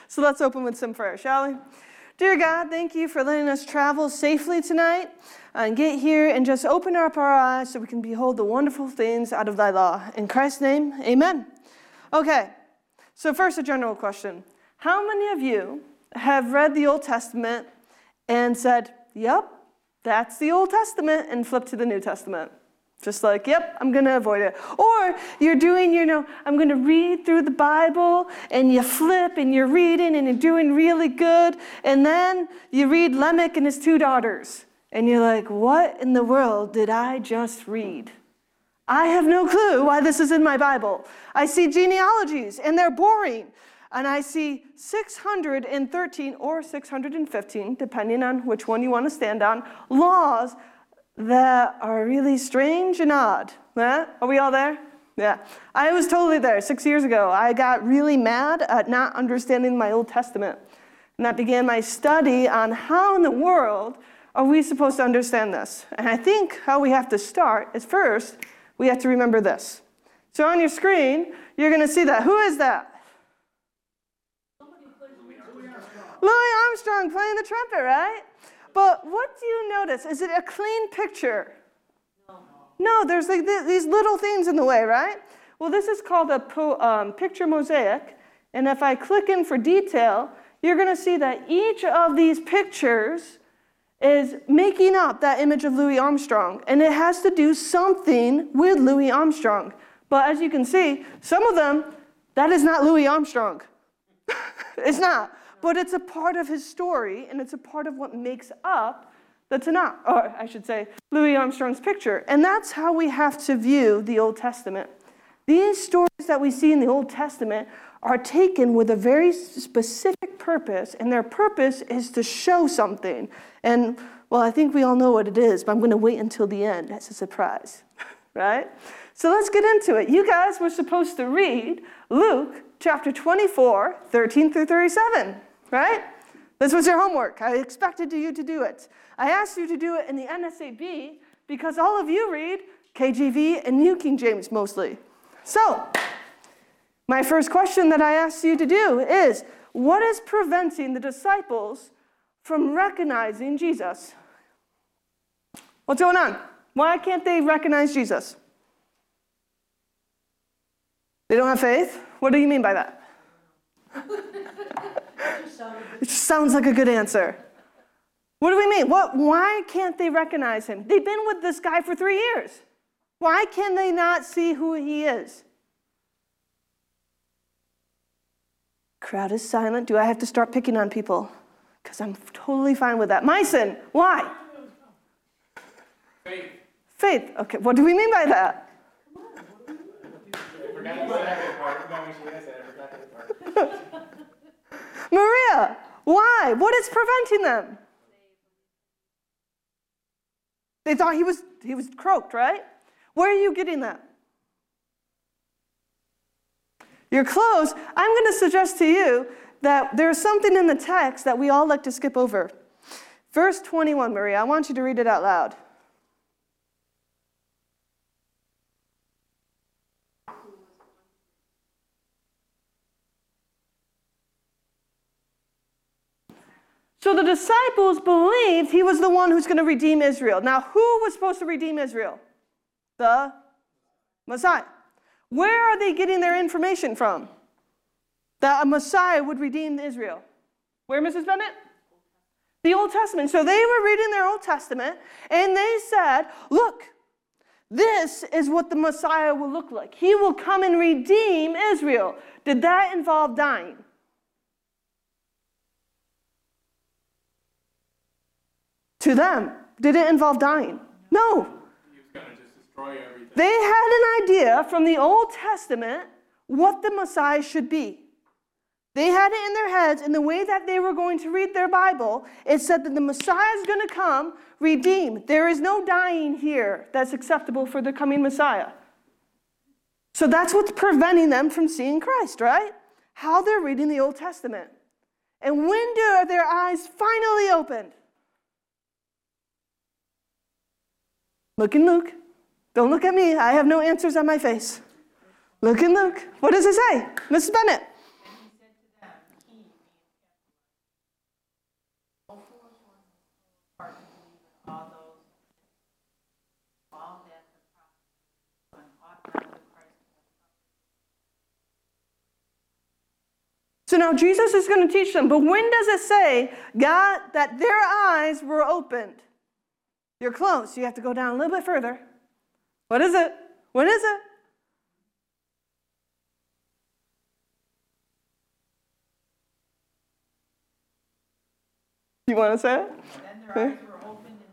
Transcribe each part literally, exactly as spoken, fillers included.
So let's open with some prayer, shall we? Dear God, thank you for letting us travel safely tonight and get here and just open up our eyes so we can behold the wonderful things out of thy law. In Christ's name, amen. Okay, so first a general question. How many of you have read the Old Testament and said, yep, that's the Old Testament, and flipped to the New Testament? Just like, yep, I'm going to avoid it. Or you're doing, you know, I'm going to read through the Bible, and you flip, and you're reading, and you're doing really good, and then you read Lamech and his two daughters, and you're like, what in the world did I just read? I have no clue why this is in my Bible. I see genealogies, and they're boring. And I see six hundred thirteen or six hundred fifteen, depending on which one you want to stand on, laws that are really strange and odd. Yeah? Are we all there? Yeah. I was totally there six years ago. I got really mad at not understanding my Old Testament. And that began my study on how in the world are we supposed to understand this. And I think how we have to start is first, we have to remember this. So on your screen, you're going to see that. Who is that? Louis Armstrong playing the trumpet, right? But what do you notice? Is it a clean picture? No. No, there's like th- these little things in the way, right? Well, this is called a po- um, picture mosaic. And if I click in for detail, you're going to see that each of these pictures is making up that image of Louis Armstrong. And it has to do something with Louis Armstrong. But as you can see, some of them, that is not Louis Armstrong. It's not. But it's a part of his story, and it's a part of what makes up the Tanakh, or I should say, Louis Armstrong's picture. And that's how we have to view the Old Testament. These stories that we see in the Old Testament are taken with a very specific purpose, and their purpose is to show something. And, well, I think we all know what it is, but I'm going to wait until the end as a surprise, right? So let's get into it. You guys were supposed to read Luke chapter twenty-four, thirteen through thirty-seven. Right? This was your homework. I expected you to do it. I asked you to do it in the N S A B because all of you read K J V and New King James mostly. So, my first question that I asked you to do is, what is preventing the disciples from recognizing Jesus? What's going on? Why can't they recognize Jesus? They don't have faith? What do you mean by that? It just sounds like a good answer. What do we mean? What? Why can't they recognize him? They've been with this guy for three years. Why can they not see who he is? Crowd is silent. Do I have to start picking on people? Because I'm totally fine with that. Myson, why? Faith. Faith. Okay, what do we mean by that? Maria, why? What is preventing them? They thought he was he was croaked, right? Where are you getting that? You're close. I'm going to suggest to you that there's something in the text that we all like to skip over. Verse twenty-one, Maria, I want you to read it out loud. So the disciples believed he was the one who's going to redeem Israel. Now, who was supposed to redeem Israel? The Messiah. Where are they getting their information from? That a Messiah would redeem Israel. Where, Missus Bennett? The Old Testament. So they were reading their Old Testament, and they said, look, this is what the Messiah will look like. He will come and redeem Israel. Did that involve dying? To them, did it involve dying? No. He was going to just destroy everything. They had an idea from the Old Testament what the Messiah should be. They had it in their heads, and the way that they were going to read their Bible, it said that the Messiah is going to come, redeem. There is no dying here that's acceptable for the coming Messiah. So that's what's preventing them from seeing Christ, right? How they're reading the Old Testament. And when do their eyes finally opened? Look in Luke. Don't look at me. I have no answers on my face. Look in Luke. What does it say? Missus Bennett. So now Jesus is going to teach them, but when does it say God that their eyes were opened? You're close. You have to go down a little bit further. What is it? What is it? You want to say it? Then their eyes were opened and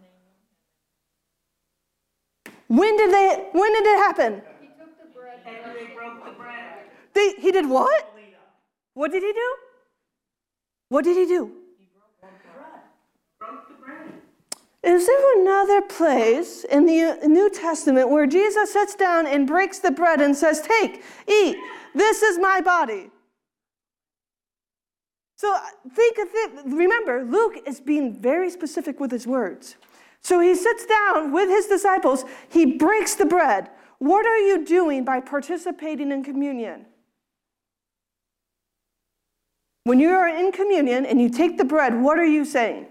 they When did they? When did it happen? He took the bread and they broke the bread. They, he did what? What did he do? What did he do? He broke the bread. Broke the bread. Is there another place in the New Testament where Jesus sits down and breaks the bread and says, "Take, eat, this is my body"? So think of it. Remember, Luke is being very specific with his words. So he sits down with his disciples. He breaks the bread. What are you doing by participating in communion? When you are in communion and you take the bread, what are you saying?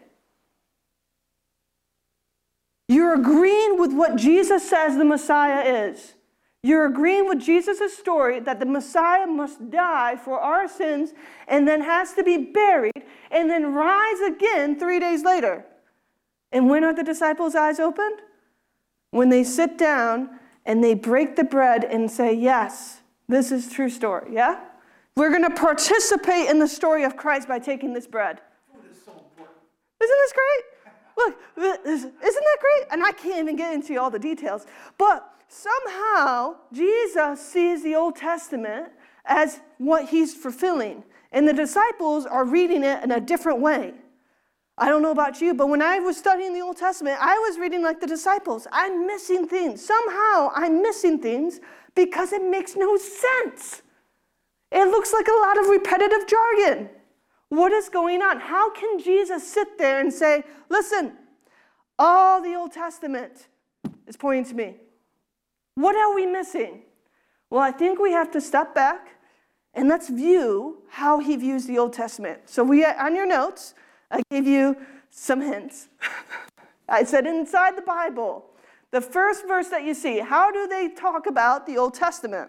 You're agreeing with what Jesus says the Messiah is. You're agreeing with Jesus' story that the Messiah must die for our sins and then has to be buried and then rise again three days later. And when are the disciples' eyes opened? When they sit down and they break the bread and say, "Yes, this is true story." Yeah? We're going to participate in the story of Christ by taking this bread. Food is so important. Isn't this great? Look, isn't that great? And I can't even get into all the details. But somehow, Jesus sees the Old Testament as what he's fulfilling. And the disciples are reading it in a different way. I don't know about you, but when I was studying the Old Testament, I was reading like the disciples. I'm missing things. Somehow, I'm missing things because it makes no sense. It looks like a lot of repetitive jargon. What is going on? How can Jesus sit there and say, "Listen, all the Old Testament is pointing to me"? What are we missing? Well, I think we have to step back and let's view how he views the Old Testament. So we, on your notes, I gave you some hints. I said inside the Bible, the first verse that you see, how do they talk about the Old Testament?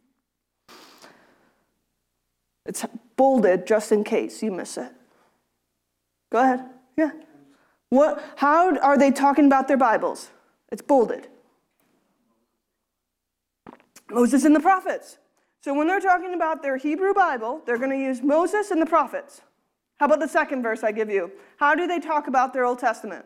It's bolded just in case you miss it. Go ahead. Yeah. What? How are they talking about their Bibles? It's bolded. Moses and the prophets. So when they're talking about their Hebrew Bible, they're going to use Moses and the prophets. How about the second verse I give you? How do they talk about their Old Testament?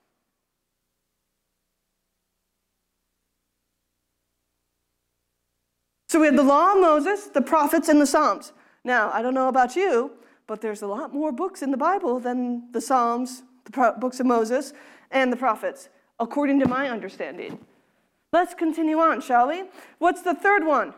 So we have the law of Moses, the prophets, and the Psalms. Now, I don't know about you, but there's a lot more books in the Bible than the Psalms, the pro- books of Moses, and the prophets, according to my understanding. Let's continue on, shall we? What's the third one?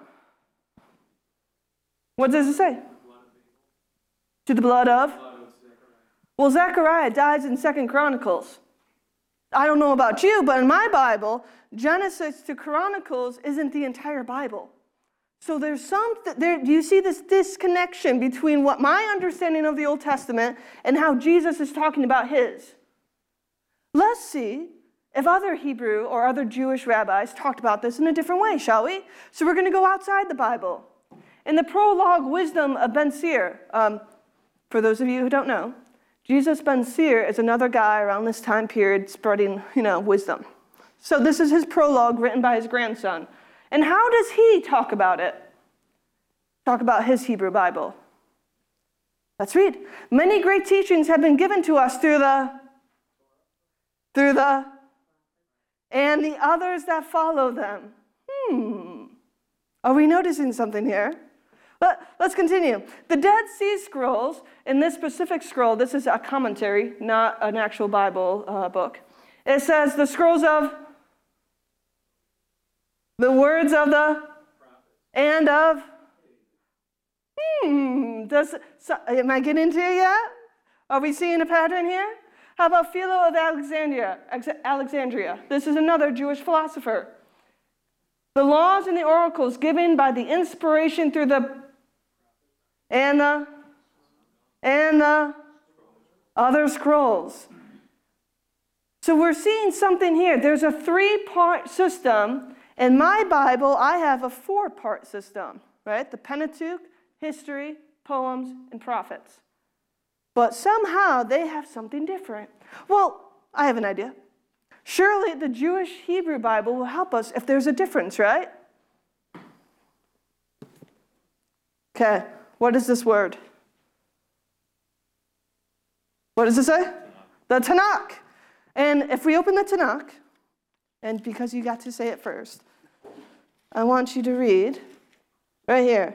What does it say? To the blood of? Well, Zechariah dies in Second Chronicles. I don't know about you, but in my Bible, Genesis to Chronicles isn't the entire Bible. So there's some, there, do you see this disconnection between what my understanding of the Old Testament and how Jesus is talking about his? Let's see if other Hebrew or other Jewish rabbis talked about this in a different way, shall we? So we're going to go outside the Bible. In the prologue wisdom of Ben Seir, um, for those of you who don't know, Jesus Ben Seir is another guy around this time period spreading, you know, wisdom. So this is his prologue written by his grandson. And how does he talk about it? Talk about his Hebrew Bible. Let's read. Many great teachings have been given to us through the, through the, and the others that follow them. Hmm. Are we noticing something here? Let, let's continue. The Dead Sea Scrolls, in this specific scroll, this is a commentary, not an actual Bible uh, book. It says the scrolls of the words of the and of. Hmm. Does, so, am I getting into it yet? Are we seeing a pattern here? How about Philo of Alexandria? Alexandria. This is another Jewish philosopher. The laws and the oracles given by the inspiration through the and the and the other scrolls. So we're seeing something here. There's a three-part system. In my Bible, I have a four-part system, right? The Pentateuch, history, poems, and prophets. But somehow they have something different. Well, I have an idea. Surely the Jewish Hebrew Bible will help us if there's a difference, right? Okay, what is this word? What does it say? The Tanakh. And if we open the Tanakh, and because you got to say it first, I want you to read right here.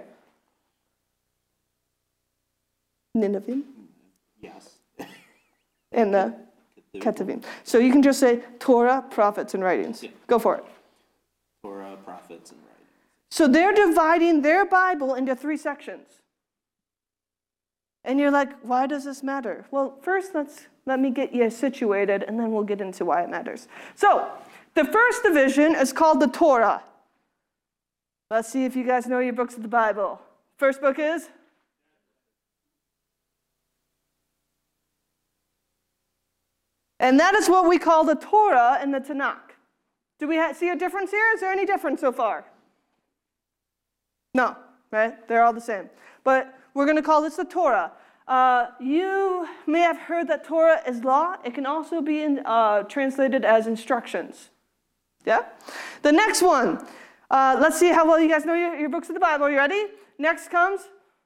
Nineveh. Yes. And the Ketuvim. So you can just say Torah, prophets, and writings. Yeah. Go for it. Torah, prophets, and writings. So they're dividing their Bible into three sections. And you're like, why does this matter? Well, first let's let me get you situated, and then we'll get into why it matters. So the first division is called the Torah. Let's see if you guys know your books of the Bible. First book is? And that is what we call the Torah and the Tanakh. Do we ha- see a difference here? Is there any difference so far? No, right? They're all the same. But we're going to call this the Torah. Uh, you may have heard that Torah is law. It can also be in, uh, translated as instructions. Yeah? The next one. Uh, let's see how well you guys know your, your books of the Bible. Are you ready? Next comes.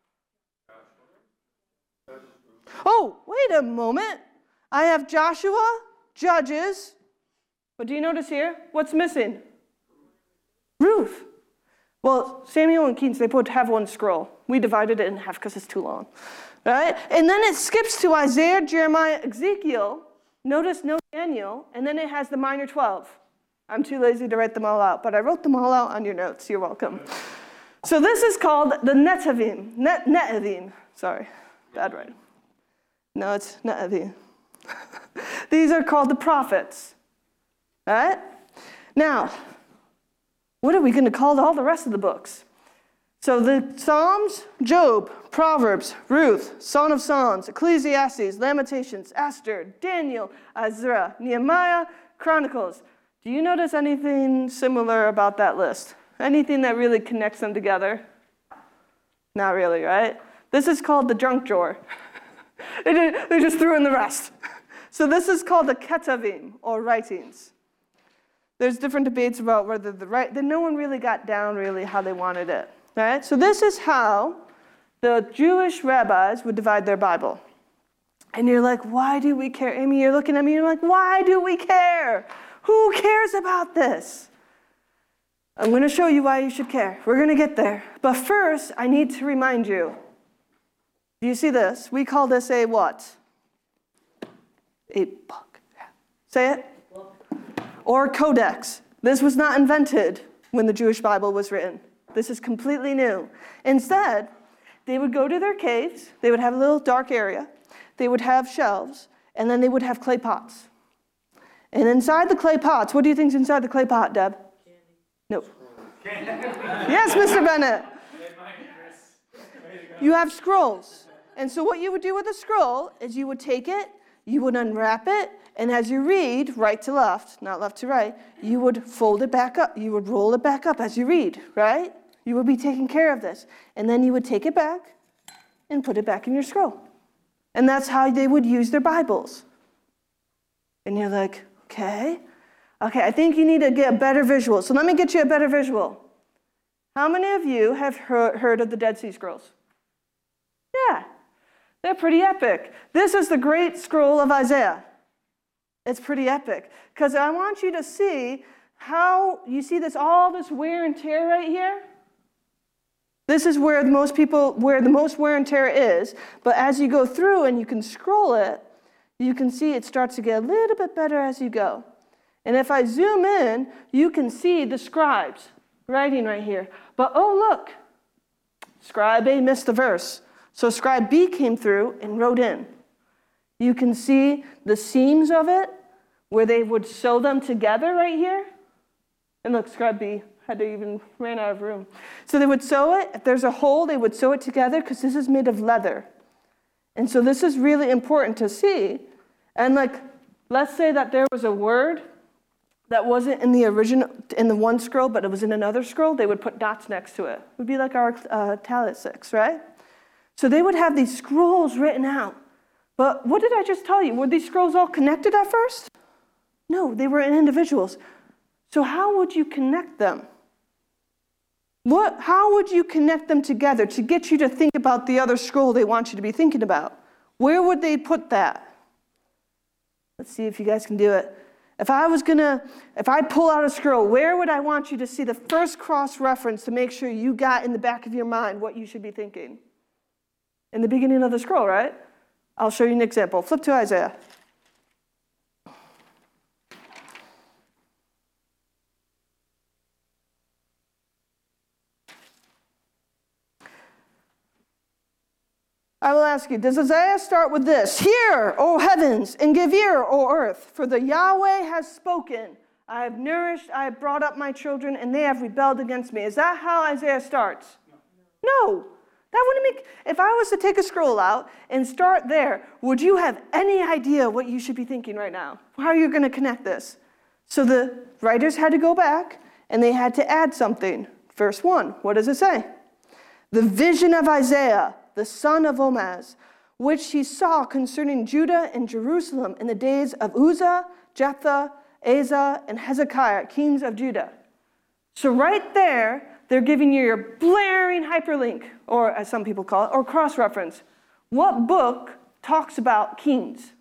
Oh, wait a moment. I have Joshua, Judges. But do you notice here? What's missing? Ruth. Well, Samuel and Kings, they both have one scroll. We divided it in half because it's too long. Right? And then it skips to Isaiah, Jeremiah, Ezekiel. Notice no Daniel. And then it has the minor twelve. I'm too lazy to write them all out, but I wrote them all out on your notes. You're welcome. So this is called the Netavim. Net, Netavim. Sorry, bad writing. No, it's Netavim. These are called the prophets. All right? Now, what are we going to call all the rest of the books? So the Psalms, Job, Proverbs, Ruth, Song of Songs, Ecclesiastes, Lamentations, Esther, Daniel, Ezra, Nehemiah, Chronicles. Do you notice anything similar about that list? Anything that really connects them together? Not really, right? This is called the junk drawer. they, just, they just threw in the rest. So this is called the Ketuvim, or writings. There's different debates about whether the right, then no one really got down really how they wanted it. Right? So this is how the Jewish rabbis would divide their Bible. And you're like, why do we care? Amy, you're looking at me, you're like, why do we care? Who cares about this? I'm going to show you why you should care. We're going to get there. But first, I need to remind you. Do you see this? We call this a what? A book. Say it. Or codex. This was not invented when the Jewish Bible was written. This is completely new. Instead, they would go to their caves. They would have a little dark area. They would have shelves. And then they would have clay pots. And inside the clay pots, what do you think's inside the clay pot, Deb? Candy. No. Yes, Mister Bennett. You have scrolls. And so what you would do with a scroll is you would take it, you would unwrap it, and as you read, right to left, not left to right, you would fold it back up. You would roll it back up as you read, right? You would be taking care of this. And then you would take it back and put it back in your scroll. And that's how they would use their Bibles. And you're like, okay. Okay, I think you need to get a better visual. So let me get you a better visual. How many of you have heard of the Dead Sea Scrolls? Yeah, they're pretty epic. This is the Great Scroll of Isaiah. It's pretty epic. Because I want you to see how, you see this, all this wear and tear right here? This is where the most people, where the most wear and tear is. But as you go through and you can scroll it, you can see it starts to get a little bit better as you go. And if I zoom in, you can see the scribes writing right here. But oh, look, scribe A missed the verse. So scribe B came through and wrote in. You can see the seams of it, where they would sew them together right here. And look, scribe B had to even ran out of room. So they would sew it. If there's a hole, they would sew it together because this is made of leather. And so this is really important to see. And like, let's say that there was a word that wasn't in the original, in the one scroll, but it was in another scroll, they would put dots next to it. It would be like our uh, Talit six, right? So they would have these scrolls written out. But what did I just tell you? Were these scrolls all connected at first? No, they were individuals. So how would you connect them? What, how would you connect them together to get you to think about the other scroll they want you to be thinking about? Where would they put that? Let's see if you guys can do it. If I was gonna, if I pull out a scroll, where would I want you to see the first cross-reference to make sure you got in the back of your mind what you should be thinking? In the beginning of the scroll, right? I'll show you an example. Flip to Isaiah. I will ask you, does Isaiah start with this? Hear, O heavens, and give ear, O earth, for the Yahweh has spoken. I have nourished, I have brought up my children, and they have rebelled against me. Is that how Isaiah starts? No. No. That wouldn't make, if I was to take a scroll out and start there, would you have any idea what you should be thinking right now? How are you going to connect this? So the writers had to go back, and they had to add something. Verse one, what does it say? The vision of Isaiah, the son of Amoz, which he saw concerning Judah and Jerusalem in the days of Uzzah, Jephthah, Asa, and Hezekiah, kings of Judah. So right there, they're giving you your blaring hyperlink, or as some people call it, or cross-reference. What book talks about kings?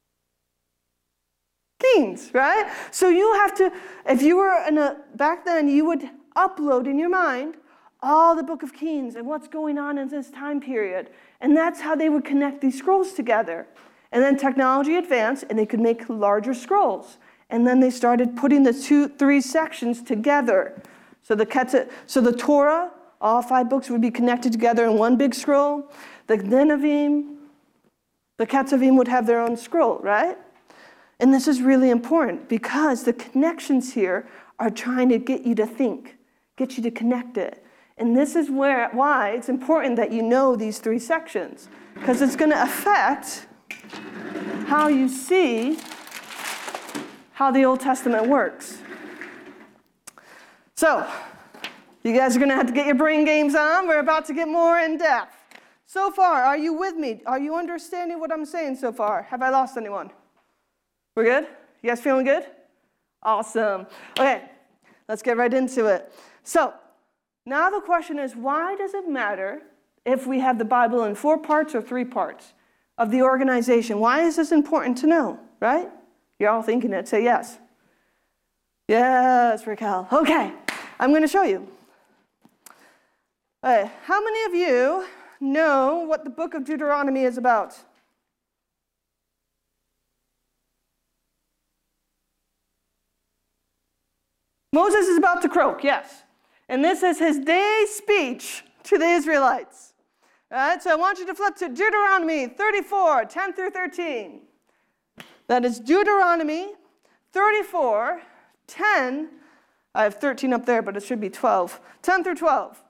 Kings, right? So you have to, if you were in a, back then, you would upload in your mind all the book of Kings and what's going on in this time period. And that's how they would connect these scrolls together. And then technology advanced, and they could make larger scrolls. And then they started putting the two, three sections together. So the Ketz- so the Torah, all five books would be connected together in one big scroll. The Nenavim, the Ketzavim would have their own scroll, right? And this is really important because the connections here are trying to get you to think, get you to connect it. And this is where why it's important that you know these three sections, because it's going to affect how you see how the Old Testament works. So, you guys are going to have to get your brain games on. We're about to get more in depth. So far, are you with me? Are you understanding what I'm saying so far? Have I lost anyone? We're good? You guys feeling good? Awesome. Okay, let's get right into it. So, now the question is, why does it matter if we have the Bible in four parts or three parts of the organization? Why is this important to know, right? You're all thinking it. Say yes. Yes, Raquel. Okay, I'm going to show you. All right, how many of you know what the book of Deuteronomy is about? Moses is about to croak, yes. And this is his day speech to the Israelites. All right, so I want you to flip to Deuteronomy thirty-four, ten through thirteen. That is Deuteronomy thirty-four, ten. I have thirteen up there, but it should be twelve. ten through twelve.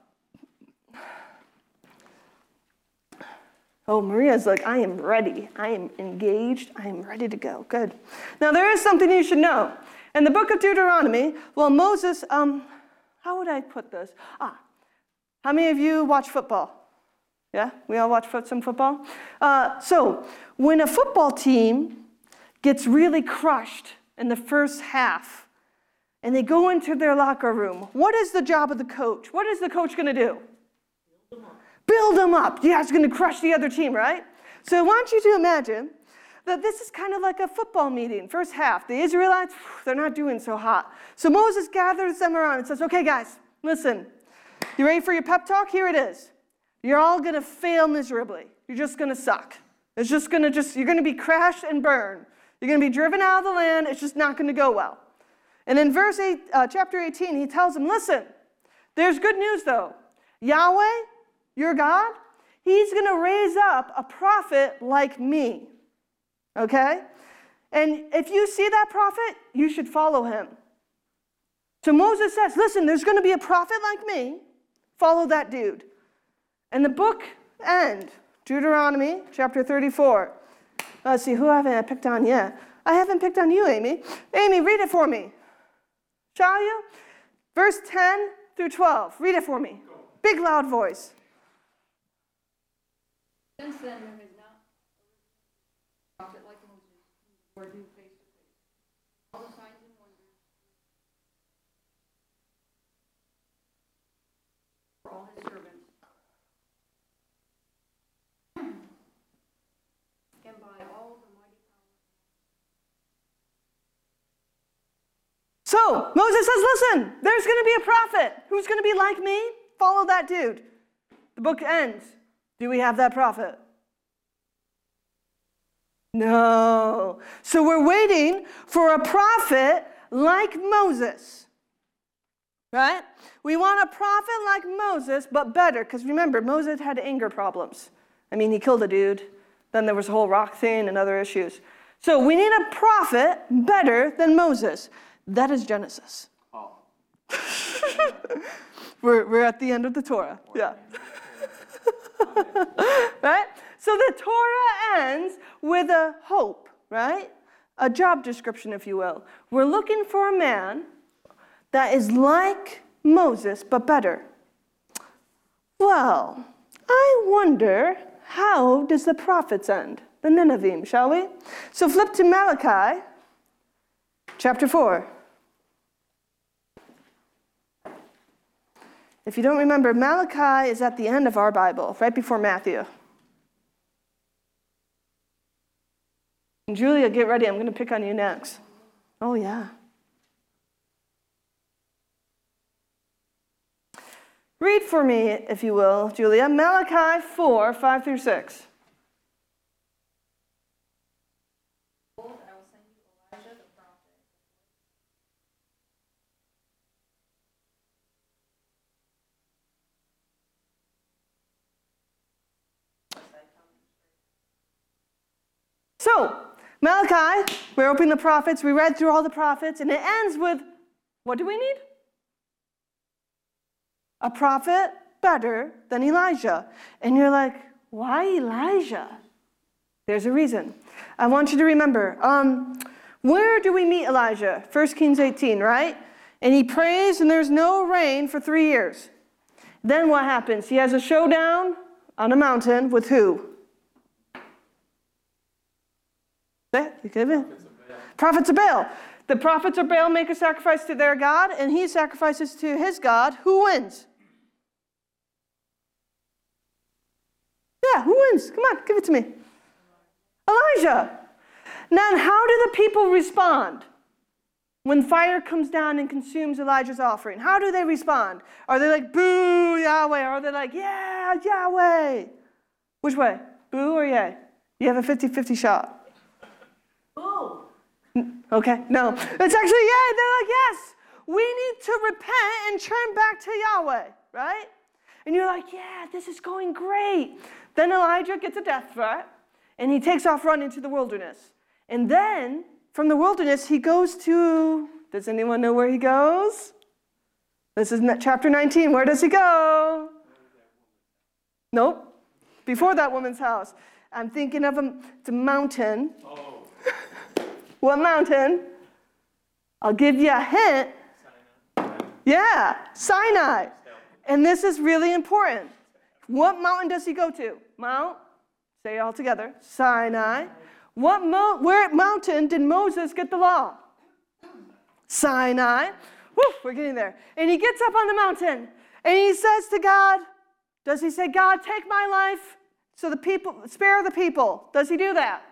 Oh, Maria's like, I am ready. I am engaged. I am ready to go. Good. Now, there is something you should know. In the book of Deuteronomy, well, Moses, um, how would I put this? Ah, how many of you watch football? Yeah, we all watch some football? Uh, so, when a football team gets really crushed in the first half, and they go into their locker room, what is the job of the coach? What is the coach going to do? Build them up. Build them up. Yeah, it's going to crush the other team, right? So I want you to imagine that this is kind of like a football meeting. First half, the Israelites, they're not doing so hot. So Moses gathers them around and says, okay, guys, listen. You ready for your pep talk? Here it is. You're all going to fail miserably. You're just going to suck. It's just going to just, you're going to be crashed and burned. You're going to be driven out of the land. It's just not going to go well. And in verse eight, uh, chapter eighteen, he tells them, listen, there's good news though. Yahweh, your God, he's going to raise up a prophet like me. Okay? And if you see that prophet, you should follow him. So Moses says, listen, there's going to be a prophet like me. Follow that dude. And the book end, Deuteronomy chapter thirty-four. Let's see, who haven't I picked on yet? I haven't picked on you, Amy. Amy, read it for me. Shall you? Verse ten through twelve. Read it for me. Big, loud voice. Since then, there has not a prophet like Moses, whom the Lord knew face to face. All the signs and wonders for all his servants, and by all the mighty power. So Moses says, listen, there's going to be a prophet who's going to be like me. Follow that dude. The book ends. Do we have that prophet? No. So we're waiting for a prophet like Moses. Right? We want a prophet like Moses, but better. Because remember, Moses had anger problems. I mean, he killed a dude. Then there was a whole rock thing and other issues. So we need a prophet better than Moses. That is Genesis. Oh. we're, we're at the end of the Torah. Yeah. Right? So the Torah ends with a hope, right? A job description, if you will. We're looking for a man that is like Moses, but better. Well, I wonder, how does the prophets end? The Nineveh, shall we? So flip to Malachi, chapter four. If you don't remember, Malachi is at the end of our Bible, right before Matthew. And Julia, get ready. I'm going to pick on you next. Oh, yeah. Read for me, if you will, Julia, Malachi four, five through six. Behold, I will send you Elijah the prophet. So, Malachi, we're opening the prophets. We read through all the prophets, and it ends with, what do we need? A prophet better than Elijah. And you're like, why Elijah? There's a reason. I want you to remember, um, where do we meet Elijah? First Kings eighteen, right? And he prays, and there's no rain for three years. Then what happens? He has a showdown on a mountain with who? You give it. Prophets of Baal. The prophets of Baal make a sacrifice to their God, and he sacrifices to his God. Who wins? Yeah, who wins? Come on, give it to me. Elijah. Now, how do the people respond when fire comes down and consumes Elijah's offering? How do they respond? Are they like, boo, Yahweh? Or are they like, yeah, Yahweh? Which way? Boo or yay? You have a fifty-fifty shot. Boo. Okay, no. It's actually yay. They're like, yes, we need to repent and turn back to Yahweh, right? And you're like, yeah, this is going great. Then Elijah gets a death threat, and he takes off running to the wilderness. And then, from the wilderness, he goes to, does anyone know where he goes? This is chapter nineteen. Where does he go? Nope. Before that woman's house. I'm thinking of a, it's a mountain. Oh, What mountain? I'll give you a hint. Sinai. Yeah, Sinai. And this is really important. What mountain does he go to? Mount, say it all together, Sinai. What mo- where mountain did Moses get the law? Sinai. Woo, we're getting there. And he gets up on the mountain, and he says to God, does he say, God, take my life so the people, spare the people? Does he do that?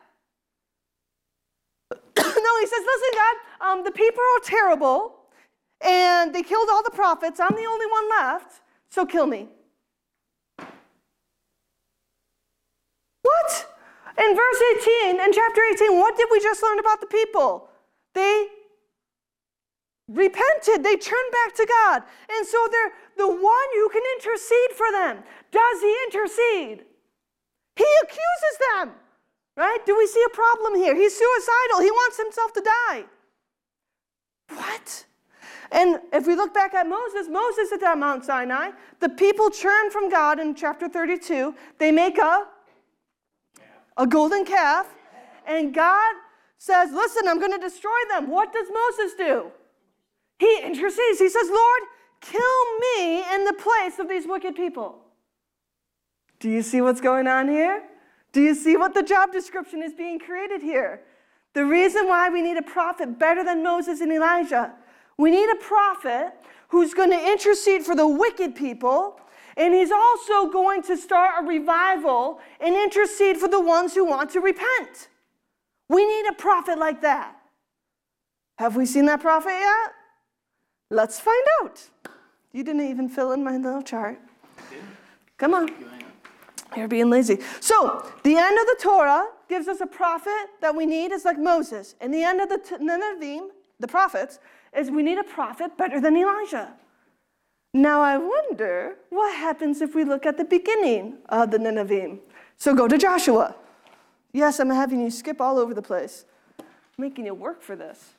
No, he says, listen, God, um, the people are terrible, and they killed all the prophets. I'm the only one left, so kill me. What? In verse eighteen, in chapter eighteen, what did we just learn about the people? They repented. They turned back to God. And so they're the one who can intercede for them. Does he intercede? He accuses them. Right? Do we see a problem here? He's suicidal. He wants himself to die. What? And if we look back at Moses, Moses is at Mount Sinai. The people turn from God in chapter thirty-two. They make a, a golden calf. And God says, listen, I'm going to destroy them. What does Moses do? He intercedes. He says, Lord, kill me in the place of these wicked people. Do you see what's going on here? Do you see what the job description is being created here? The reason why we need a prophet better than Moses and Elijah. We need a prophet who's going to intercede for the wicked people, and he's also going to start a revival and intercede for the ones who want to repent. We need a prophet like that. Have we seen that prophet yet? Let's find out. You didn't even fill in my little chart. Come on. You're being lazy. So, the end of the Torah gives us a prophet that we need is like Moses. And the end of the Nenevim, the prophets, is we need a prophet better than Elijah. Now, I wonder what happens if we look at the beginning of the Nenevim. So go to Joshua. Yes, I'm having you skip all over the place. I'm making you work for this.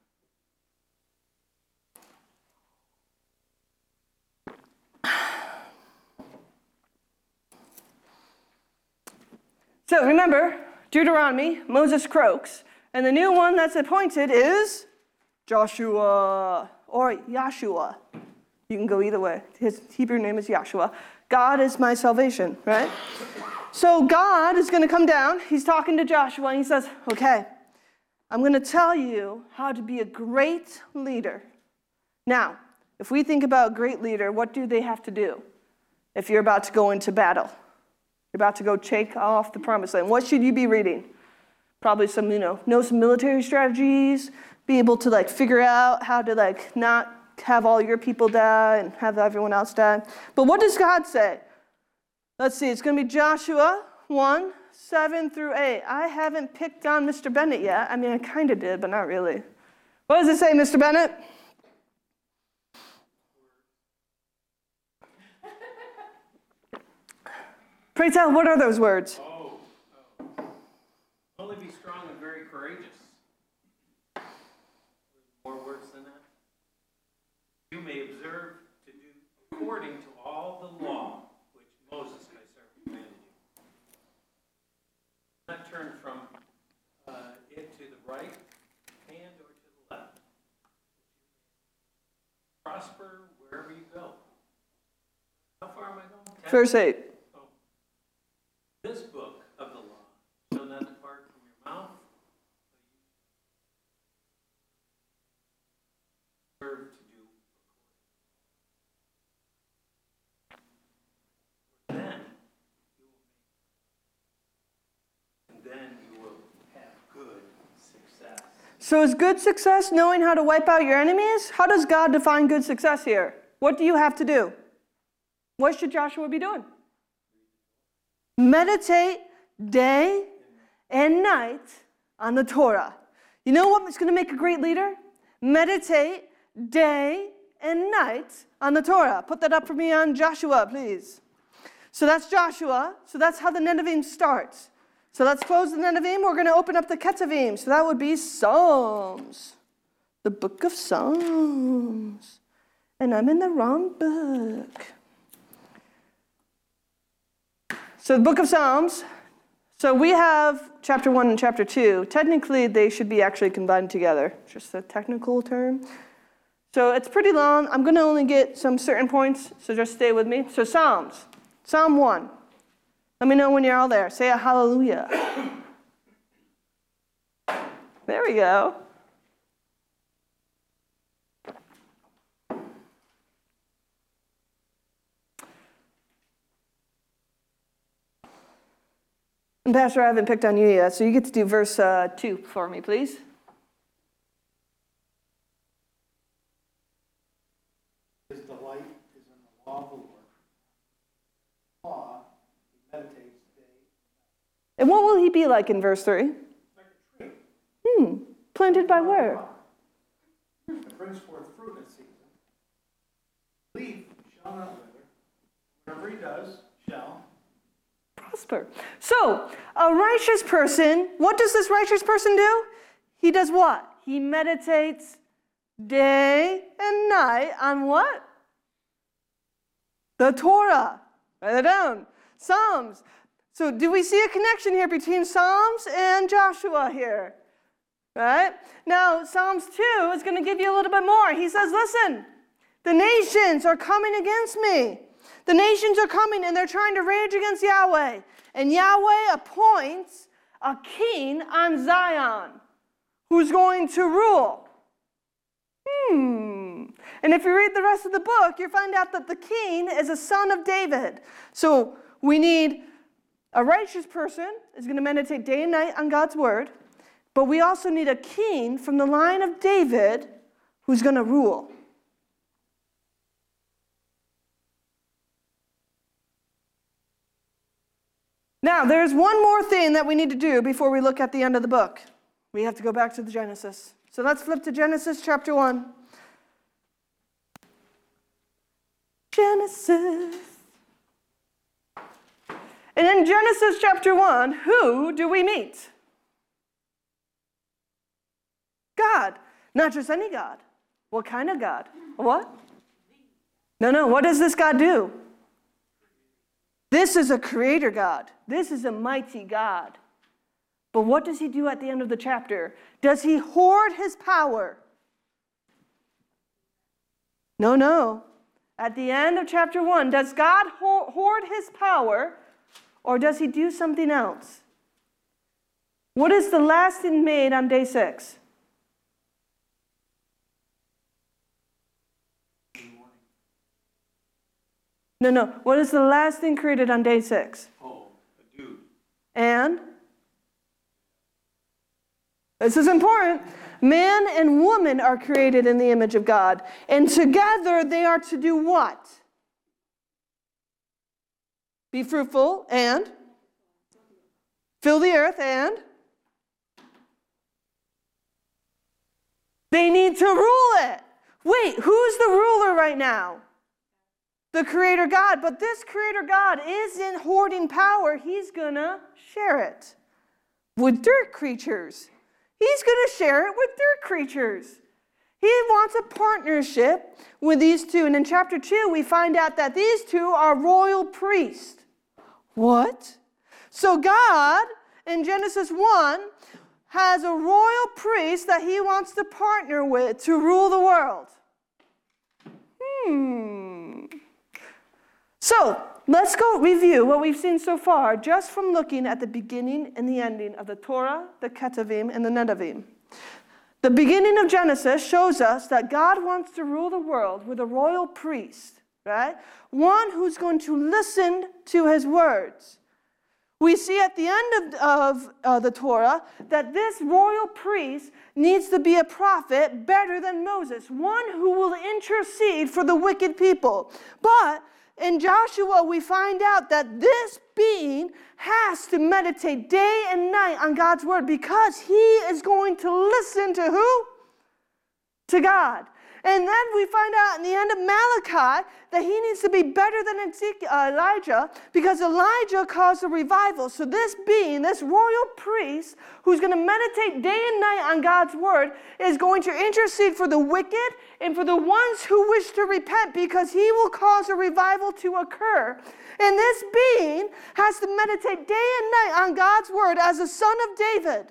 So remember, Deuteronomy, Moses croaks, and the new one that's appointed is Joshua, or Yahshua. You can go either way. His Hebrew name is Yahshua. God is my salvation, right? So God is going to come down. He's talking to Joshua, and he says, okay, I'm going to tell you how to be a great leader. Now, if we think about a great leader, what do they have to do if you're about to go into battle? You're about to go take off the promised land. What should you be reading? Probably some, you know, know some military strategies, be able to like figure out how to like not have all your people die and have everyone else die. But what does God say? Let's see, it's going to be Joshua one, seven through eight. I haven't picked on Mister Bennett yet. I mean, I kind of did, but not really. What does it say, Mister Bennett? Pray tell, what are those words? Oh, oh. Only be strong and very courageous. More words than that. You may observe to do according to all the law which Moses my servant commanded you. Not turn from uh, it to the right hand or to the left. Prosper wherever you go. How far am I going? Ten? Verse eight. This book of the law shall not depart from your mouth, but you serve to do according. Then you will make, and then you will have good success. So is good success knowing how to wipe out your enemies? How does God define good success here? What do you have to do? What should Joshua be doing? Meditate day and night on the Torah. You know what's going to make a great leader? Meditate day and night on the Torah. Put that up for me on Joshua, please. So that's Joshua. So that's how the Nenevim starts. So let's close the Nenevim. We're going to open up the Ketuvim. So that would be Psalms. The book of Psalms. And I'm in the wrong book. So the book of Psalms, so we have chapter one and chapter two. Technically, they should be actually combined together. Just a technical term. So it's pretty long. I'm going to only get some certain points, so just stay with me. So Psalms, Psalm one. Let me know when you're all there. Say a hallelujah. There we go. And Pastor, I haven't picked on you yet, so you get to do verse uh, two for me, please. His delight is in the law of the Lord. Law, he meditates day. And what will he be like in verse three? Like a tree. Hmm. Planted by where? It brings forth fruit in its season. Leaf shall not wither. Whatever he does shall prosper. So, a righteous person, what does this righteous person do? He does what? He meditates day and night on what? The Torah. Write it down. Psalms. So do we see a connection here between Psalms and Joshua here? Right? Now, Psalms two is going to give you a little bit more. He says, listen, the nations are coming against me. The nations are coming and they're trying to rage against Yahweh. And Yahweh appoints a king on Zion who's going to rule. Hmm. And if you read the rest of the book, you find out that the king is a son of David. So we need a righteous person who's going to meditate day and night on God's word. But we also need a king from the line of David who's going to rule. Now, there's one more thing that we need to do before we look at the end of the book. We have to go back to the Genesis. So let's flip to Genesis chapter one. Genesis. And in Genesis chapter one, who do we meet? God. Not just any God. What kind of God? What? No, no. What does this God do? This is a creator God. This is a mighty God. But what does he do at the end of the chapter? Does he hoard his power? No, no. At the end of chapter one, does God hoard his power, or does he do something else? What is the last thing made on day six? No, no. What is the last thing created on day six? Oh, a dude. And? This is important. Man and woman are created in the image of God. And together they are to do what? Be fruitful and? Fill the earth and? They need to rule it. Wait, who's the ruler right now? The Creator God. But this Creator God isn't hoarding power. He's going to share it with dirt creatures. He's going to share it with dirt creatures. He wants a partnership with these two. And in chapter two, we find out that these two are royal priests. What? So God, in Genesis one, has a royal priest that he wants to partner with to rule the world. Hmm. So, let's go review what we've seen so far just from looking at the beginning and the ending of the Torah, the Ketuvim, and the Netavim. The beginning of Genesis shows us that God wants to rule the world with a royal priest, right? One who's going to listen to his words. We see at the end of, of uh, the Torah that this royal priest needs to be a prophet better than Moses, one who will intercede for the wicked people. But in Joshua, we find out that this being has to meditate day and night on God's word because he is going to listen to who? To God. And then we find out in the end of Malachi that he needs to be better than Ezekiel, uh, Elijah because Elijah caused a revival. So this being, this royal priest who's going to meditate day and night on God's word is going to intercede for the wicked and for the ones who wish to repent because he will cause a revival to occur. And this being has to meditate day and night on God's word as a son of David.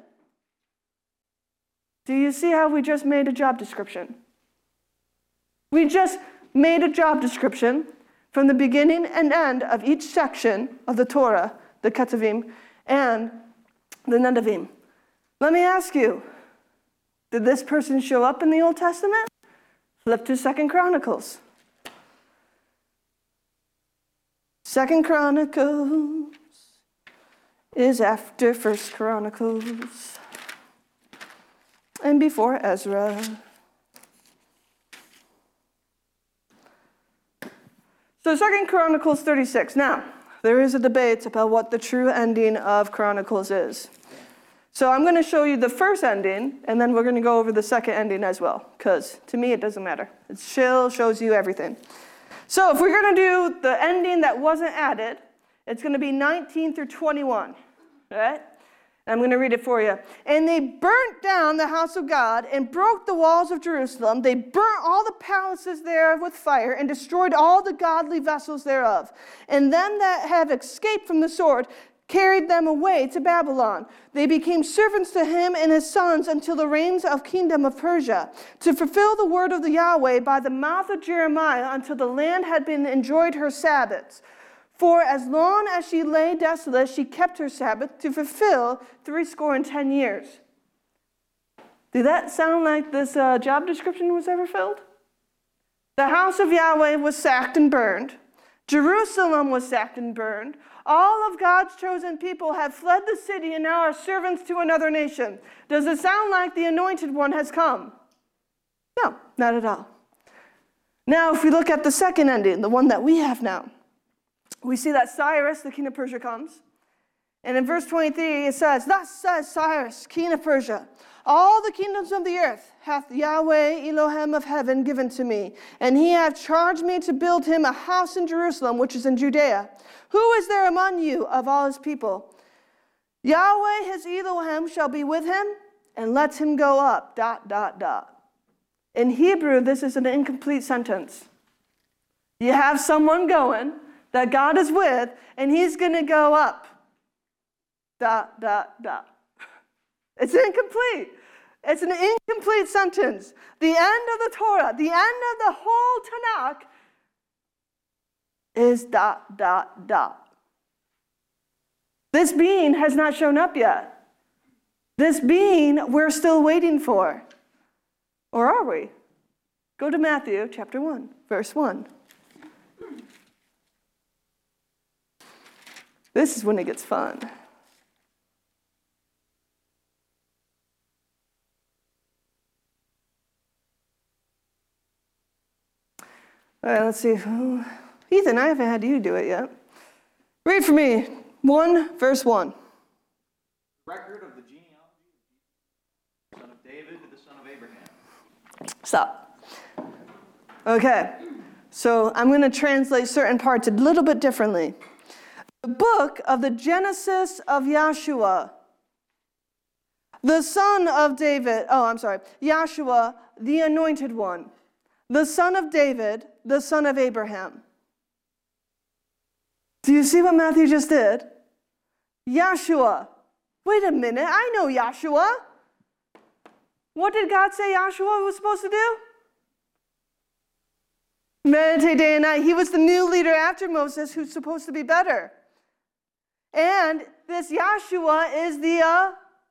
Do you see how we just made a job description? We just made a job description from the beginning and end of each section of the Torah, the Ketuvim, and the Netavim. Let me ask you, did this person show up in the Old Testament? Flip to Second Chronicles. Second Chronicles is after First Chronicles and before Ezra. So Second Chronicles thirty-six. Now, there is a debate about what the true ending of Chronicles is. So I'm going to show you the first ending, and then we're going to go over the second ending as well, because to me it doesn't matter. It still shows you everything. So if we're going to do the ending that wasn't added, it's going to be nineteen through twenty-one, right? I'm going to read it for you. And they burnt down the house of God and broke the walls of Jerusalem. They burnt all the palaces there with fire and destroyed all the godly vessels thereof. And them that have escaped from the sword carried them away to Babylon. They became servants to him and his sons until the reigns of kingdom of Persia, to fulfill the word of the Yahweh by the mouth of Jeremiah until the land had been enjoyed her Sabbaths. For as long as she lay desolate, she kept her Sabbath to fulfill threescore and ten years. Did that sound like this uh, job description was ever filled? The house of Yahweh was sacked and burned. Jerusalem was sacked and burned. All of God's chosen people have fled the city and now are servants to another nation. Does it sound like the anointed one has come? No, not at all. Now, if we look at the second ending, the one that we have now, we see that Cyrus, the king of Persia, comes. And in verse twenty-three, it says, Thus says Cyrus, king of Persia, all the kingdoms of the earth hath Yahweh Elohim of heaven given to me, and he hath charged me to build him a house in Jerusalem, which is in Judea. Who is there among you of all his people? Yahweh his Elohim shall be with him, and let him go up, dot, dot, dot. In Hebrew, this is an incomplete sentence. You have someone going that God is with, and he's going to go up, dot, dot, dot. It's incomplete. It's an incomplete sentence. The end of the Torah, the end of the whole Tanakh is dot, dot, dot. This being has not shown up yet. This being we're still waiting for. Or are we? Go to Matthew chapter one, verse one. This is when it gets fun. All right, let's see. Ethan, I haven't had you do it yet. Read for me. one, verse one. Record of the genealogy of the son of David to the son of Abraham. Stop. Okay, so I'm going to translate certain parts a little bit differently. The book of the Genesis of Yahshua, the son of David, oh, I'm sorry, Yahshua, the anointed one, the son of David, the son of Abraham. Do you see what Matthew just did? Yahshua. Wait a minute, I know Yahshua. What did God say Yahshua was supposed to do? Meditate day and night. He was the new leader after Moses who's supposed to be better. And this Yahshua is the uh,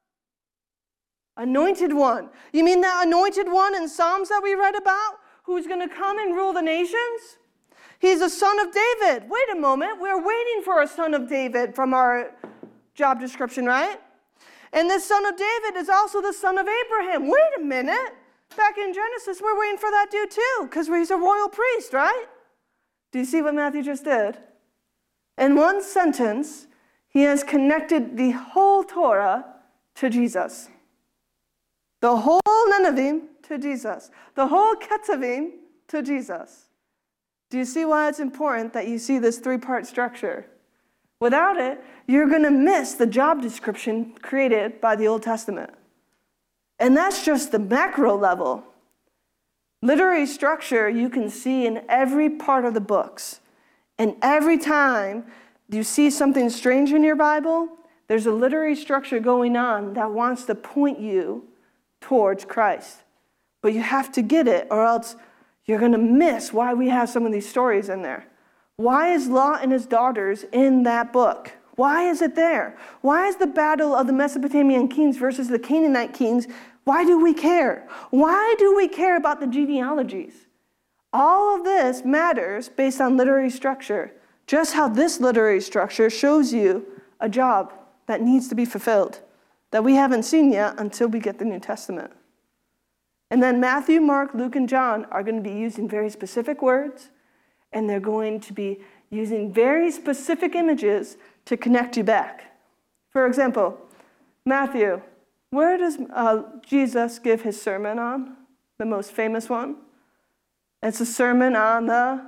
anointed one. You mean that anointed one in Psalms that we read about? Who's going to come and rule the nations? He's a son of David. Wait a moment. We're waiting for a son of David from our job description, right? And this son of David is also the son of Abraham. Wait a minute. Back in Genesis, we're waiting for that dude too, because he's a royal priest, right? Do you see what Matthew just did? In one sentence, he has connected the whole Torah to Jesus. The whole Nenevim to Jesus. The whole Ketuvim to Jesus. Do you see why it's important that you see this three-part structure? Without it, you're going to miss the job description created by the Old Testament. And that's just the macro level. Literary structure you can see in every part of the books. And every time you see something strange in your Bible, there's a literary structure going on that wants to point you towards Christ. But you have to get it, or else you're going to miss why we have some of these stories in there. Why is Lot and his daughters in that book? Why is it there? Why is the battle of the Mesopotamian kings versus the Canaanite kings? Why do we care? Why do we care about the genealogies? All of this matters based on literary structure. Just how this literary structure shows you a job that needs to be fulfilled, that we haven't seen yet until we get the New Testament. And then Matthew, Mark, Luke, and John are going to be using very specific words, and they're going to be using very specific images to connect you back. For example, Matthew, where does uh, Jesus give his sermon on? The most famous one? It's a sermon on the...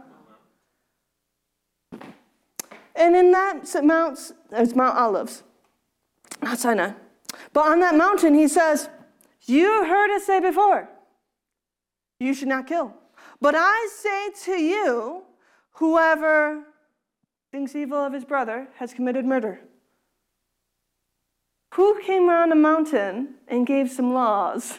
And in that Mount, it's Mount Olives, not Sinai. But on that mountain, he says, you heard it say before, you should not kill. But I say to you, whoever thinks evil of his brother has committed murder. Who came on a mountain and gave some laws?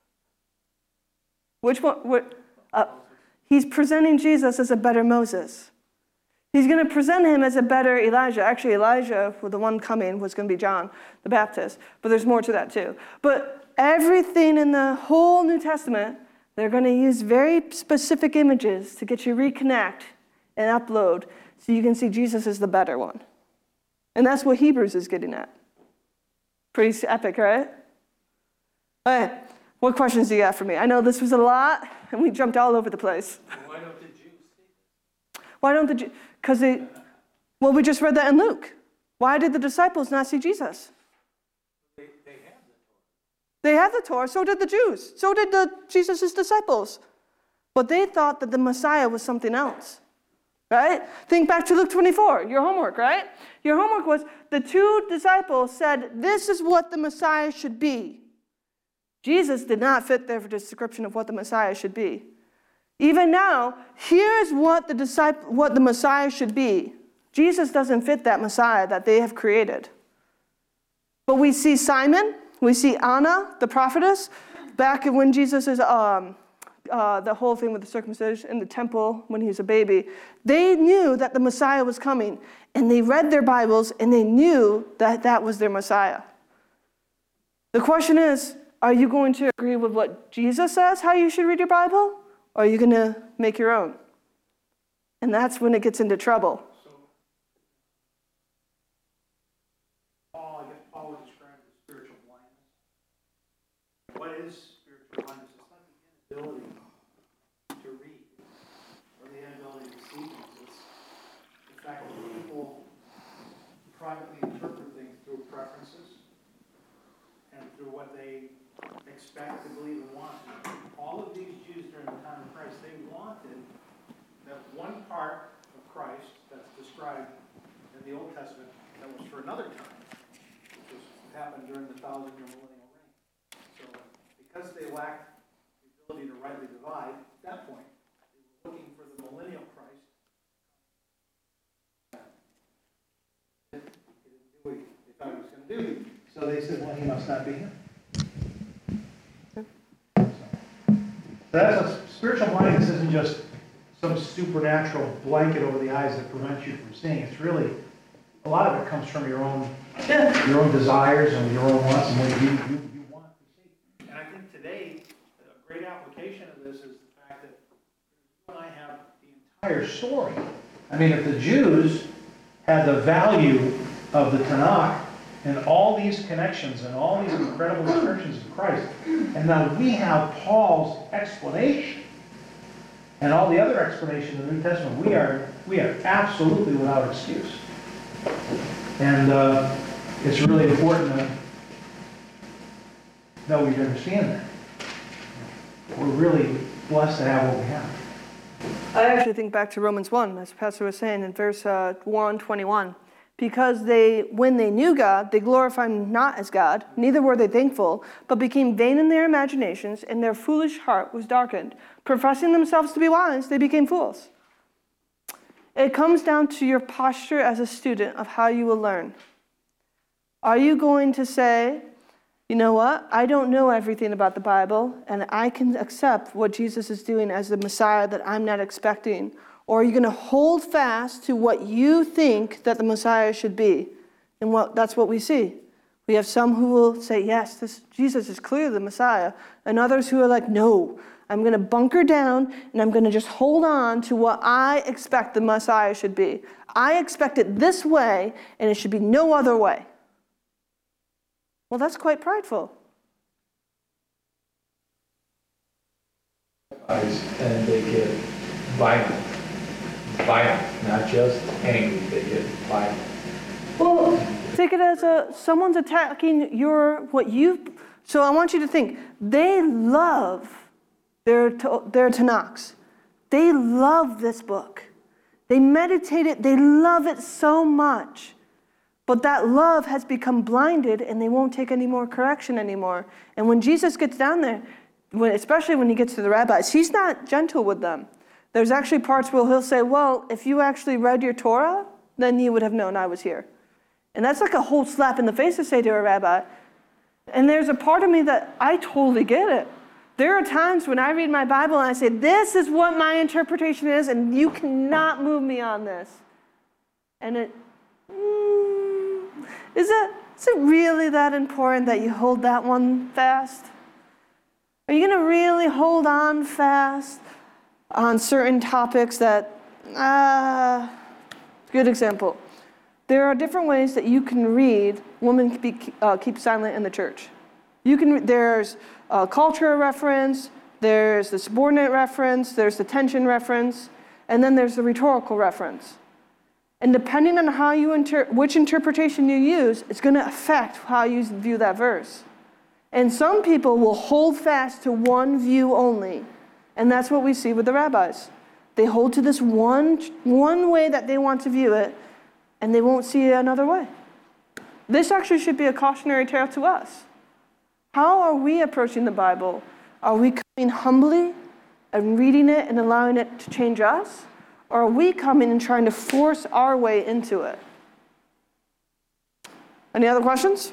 Which one? What, uh, he's presenting Jesus as a better Moses. He's going to present him as a better Elijah. Actually, Elijah, well, the one coming, was going to be John the Baptist. But there's more to that too. But everything in the whole New Testament, they're going to use very specific images to get you reconnect and upload so you can see Jesus is the better one. And that's what Hebrews is getting at. Pretty epic, right? All right. What questions do you have for me? I know this was a lot, and we jumped all over the place. Why don't the Jews see this? Why don't the Jews? Because they, well, we just read that in Luke. Why did the disciples not see Jesus? They, they have the Torah. They had the Torah, so did the Jews. So did the Jesus' disciples. But they thought that the Messiah was something else, right? Think back to Luke twenty-four, your homework, right? Your homework was the two disciples said, this is what the Messiah should be. Jesus did not fit their description of what the Messiah should be. Even now, here's what the disciple, what the Messiah should be. Jesus doesn't fit that Messiah that they have created. But we see Simon, we see Anna, the prophetess, back when Jesus is, um, uh, the whole thing with the circumcision in the temple when he was a baby. They knew that the Messiah was coming, and they read their Bibles, and they knew that that was their Messiah. The question is, are you going to agree with what Jesus says, how you should read your Bible? Or are you going to make your own? And that's when it gets into trouble. So, Paul, I guess Paul would describe it as spiritual blindness. What is spiritual blindness? It's not the inability to read or the inability to see things. It's the fact that people privately interpret things through preferences and through what they expect to believe and want. All of these Jews during the time of Christ, they wanted that one part of Christ that's described in the Old Testament that was for another time, which was happened during the thousand-year millennial reign. So because they lacked the ability to rightly divide, at that point, they were looking for the millennial Christ. He didn't do what they thought he was going to do. So they said, well, he must not be him. So that's a, spiritual blindness isn't just some supernatural blanket over the eyes that prevents you from seeing. It's really, a lot of it comes from your own, your own desires and your own wants and what you, you, you want to see. And I think today, a great application of this is the fact that you and I have the entire story. I mean, if the Jews had the value of the Tanakh and all these connections and all these incredible descriptions of Christ, and now we have Paul's explanation and all the other explanations in the New Testament, we are we are absolutely without excuse. And uh, it's really important to know we understand that. We're really blessed to have what we have. I actually think back to Romans one, as Pastor was saying in verse uh, one twenty-one. Because they, when they knew God, they glorified him not as God, neither were they thankful, but became vain in their imaginations, and their foolish heart was darkened. Professing themselves to be wise, they became fools. It comes down to your posture as a student of how you will learn. Are you going to say, you know what, I don't know everything about the Bible, and I can accept what Jesus is doing as the Messiah that I'm not expecting? Or are you going to hold fast to what you think that the Messiah should be? And what, that's what we see. We have some who will say, yes, this, Jesus is clearly the Messiah. And others who are like, no, I'm going to bunker down and I'm going to just hold on to what I expect the Messiah should be. I expect it this way and it should be no other way. Well, that's quite prideful. And they get violent. Violent, not just angry, they get violent. Well, take it as a someone's attacking your what you. So I want you to think. They love their their Tanakhs. They love this book. They meditate it. They love it so much. But that love has become blinded, and they won't take any more correction anymore. And when Jesus gets down there, when, especially when he gets to the rabbis, he's not gentle with them. There's actually parts where he'll say, well, if you actually read your Torah, then you would have known I was here. And that's like a whole slap in the face to say to a rabbi. And there's a part of me that I totally get it. There are times when I read my Bible and I say, this is what my interpretation is, and you cannot move me on this. And it, mm, is it, is it really that important that you hold that one fast? Are you going to really hold on fast on certain topics that, ah, uh, good example. There are different ways that you can read, women be, uh, keep silent in the church. You can, there's a cultural reference, there's the subordinate reference, there's the tension reference, and then there's the rhetorical reference. And depending on how you inter- which interpretation you use, it's going to affect how you view that verse. And some people will hold fast to one view only, and that's what we see with the rabbis. They hold to this one, one way that they want to view it, and they won't see it another way. This actually should be a cautionary tale to us. How are we approaching the Bible? Are we coming humbly and reading it and allowing it to change us? Or are we coming and trying to force our way into it? Any other questions?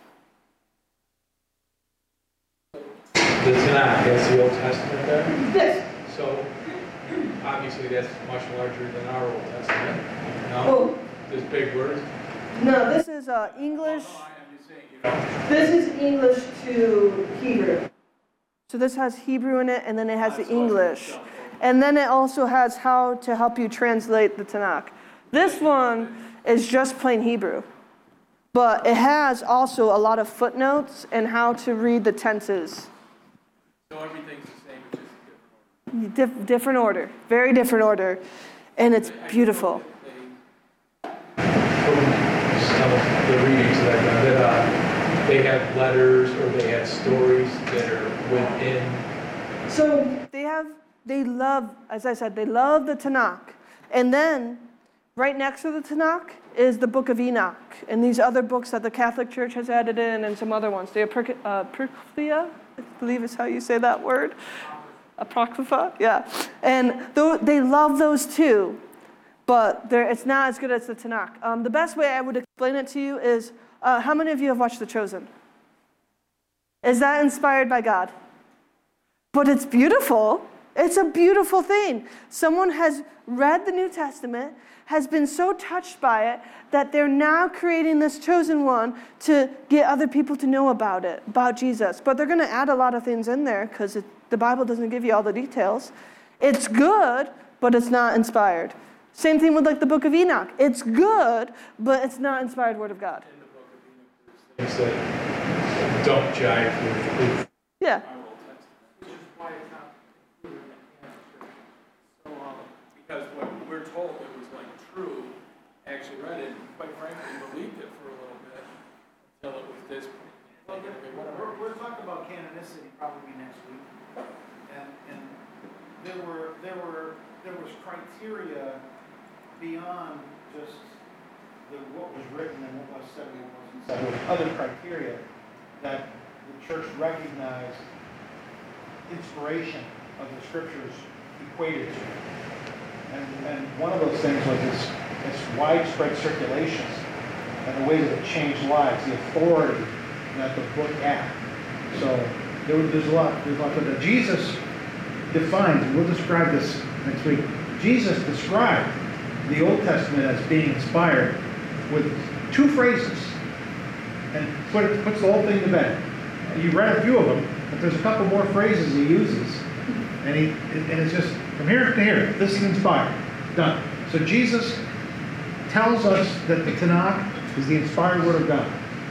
The Tanakh, that's the Old Testament there? Yes. So, obviously that's much larger than our Old Testament. No? Oh. There's big words. No, this is uh, English. This is English to Hebrew. So this has Hebrew in it, and then it has the English. And then it also has how to help you translate the Tanakh. This one is just plain Hebrew. But it has also a lot of footnotes and how to read the tenses. So everything's the same, it's just a different order. Dif- different order, very different order. And it's beautiful. Some of the readings that I've done, that uh, they have letters or they have stories that are within. So they have, they love, as I said, they love the Tanakh. And then right next to the Tanakh is the Book of Enoch and these other books that the Catholic Church has added in and some other ones. The Apocrypha, uh, Apocrypha, I believe is how you say that word. Apocrypha, yeah. And th- they love those too. But it's not as good as the Tanakh. Um, the best way I would explain it to you is, uh, how many of you have watched The Chosen? Is that inspired by God? But it's beautiful. It's a beautiful thing. Someone has read the New Testament, has been so touched by it, that they're now creating this chosen one to get other people to know about it, about Jesus. But they're going to add a lot of things in there because the Bible doesn't give you all the details. It's good, but it's not inspired. Same thing with like the Book of Enoch. It's good, but it's not inspired Word of God. In the Book of Enoch, there's things that don't jive with Yeah. Our Old Testament, which is why it's not included in the canon scripture. So, um, because when we're told it was like true, actually read it, and quite frankly, believed it for a little bit until it was this point. Well, Okay, we're, whatever. we're talking about canonicity probably next week. And, and there were, there were, there was criteria beyond just the, what was written and what was said and what wasn't said. There was other criteria that the church recognized inspiration of the scriptures equated to. And, and one of those things was this, this widespread circulation and the way that it changed lives, the authority that the book had. So there was, there's a lot, there's a lot to that. Jesus defines, and we'll describe this next week, Jesus described the Old Testament as being inspired with two phrases and put it, puts the whole thing to bed. You read a few of them, but there's a couple more phrases he uses. And, he, and it's just from here to here, this is inspired. Done. So Jesus tells us that the Tanakh is the inspired Word of God.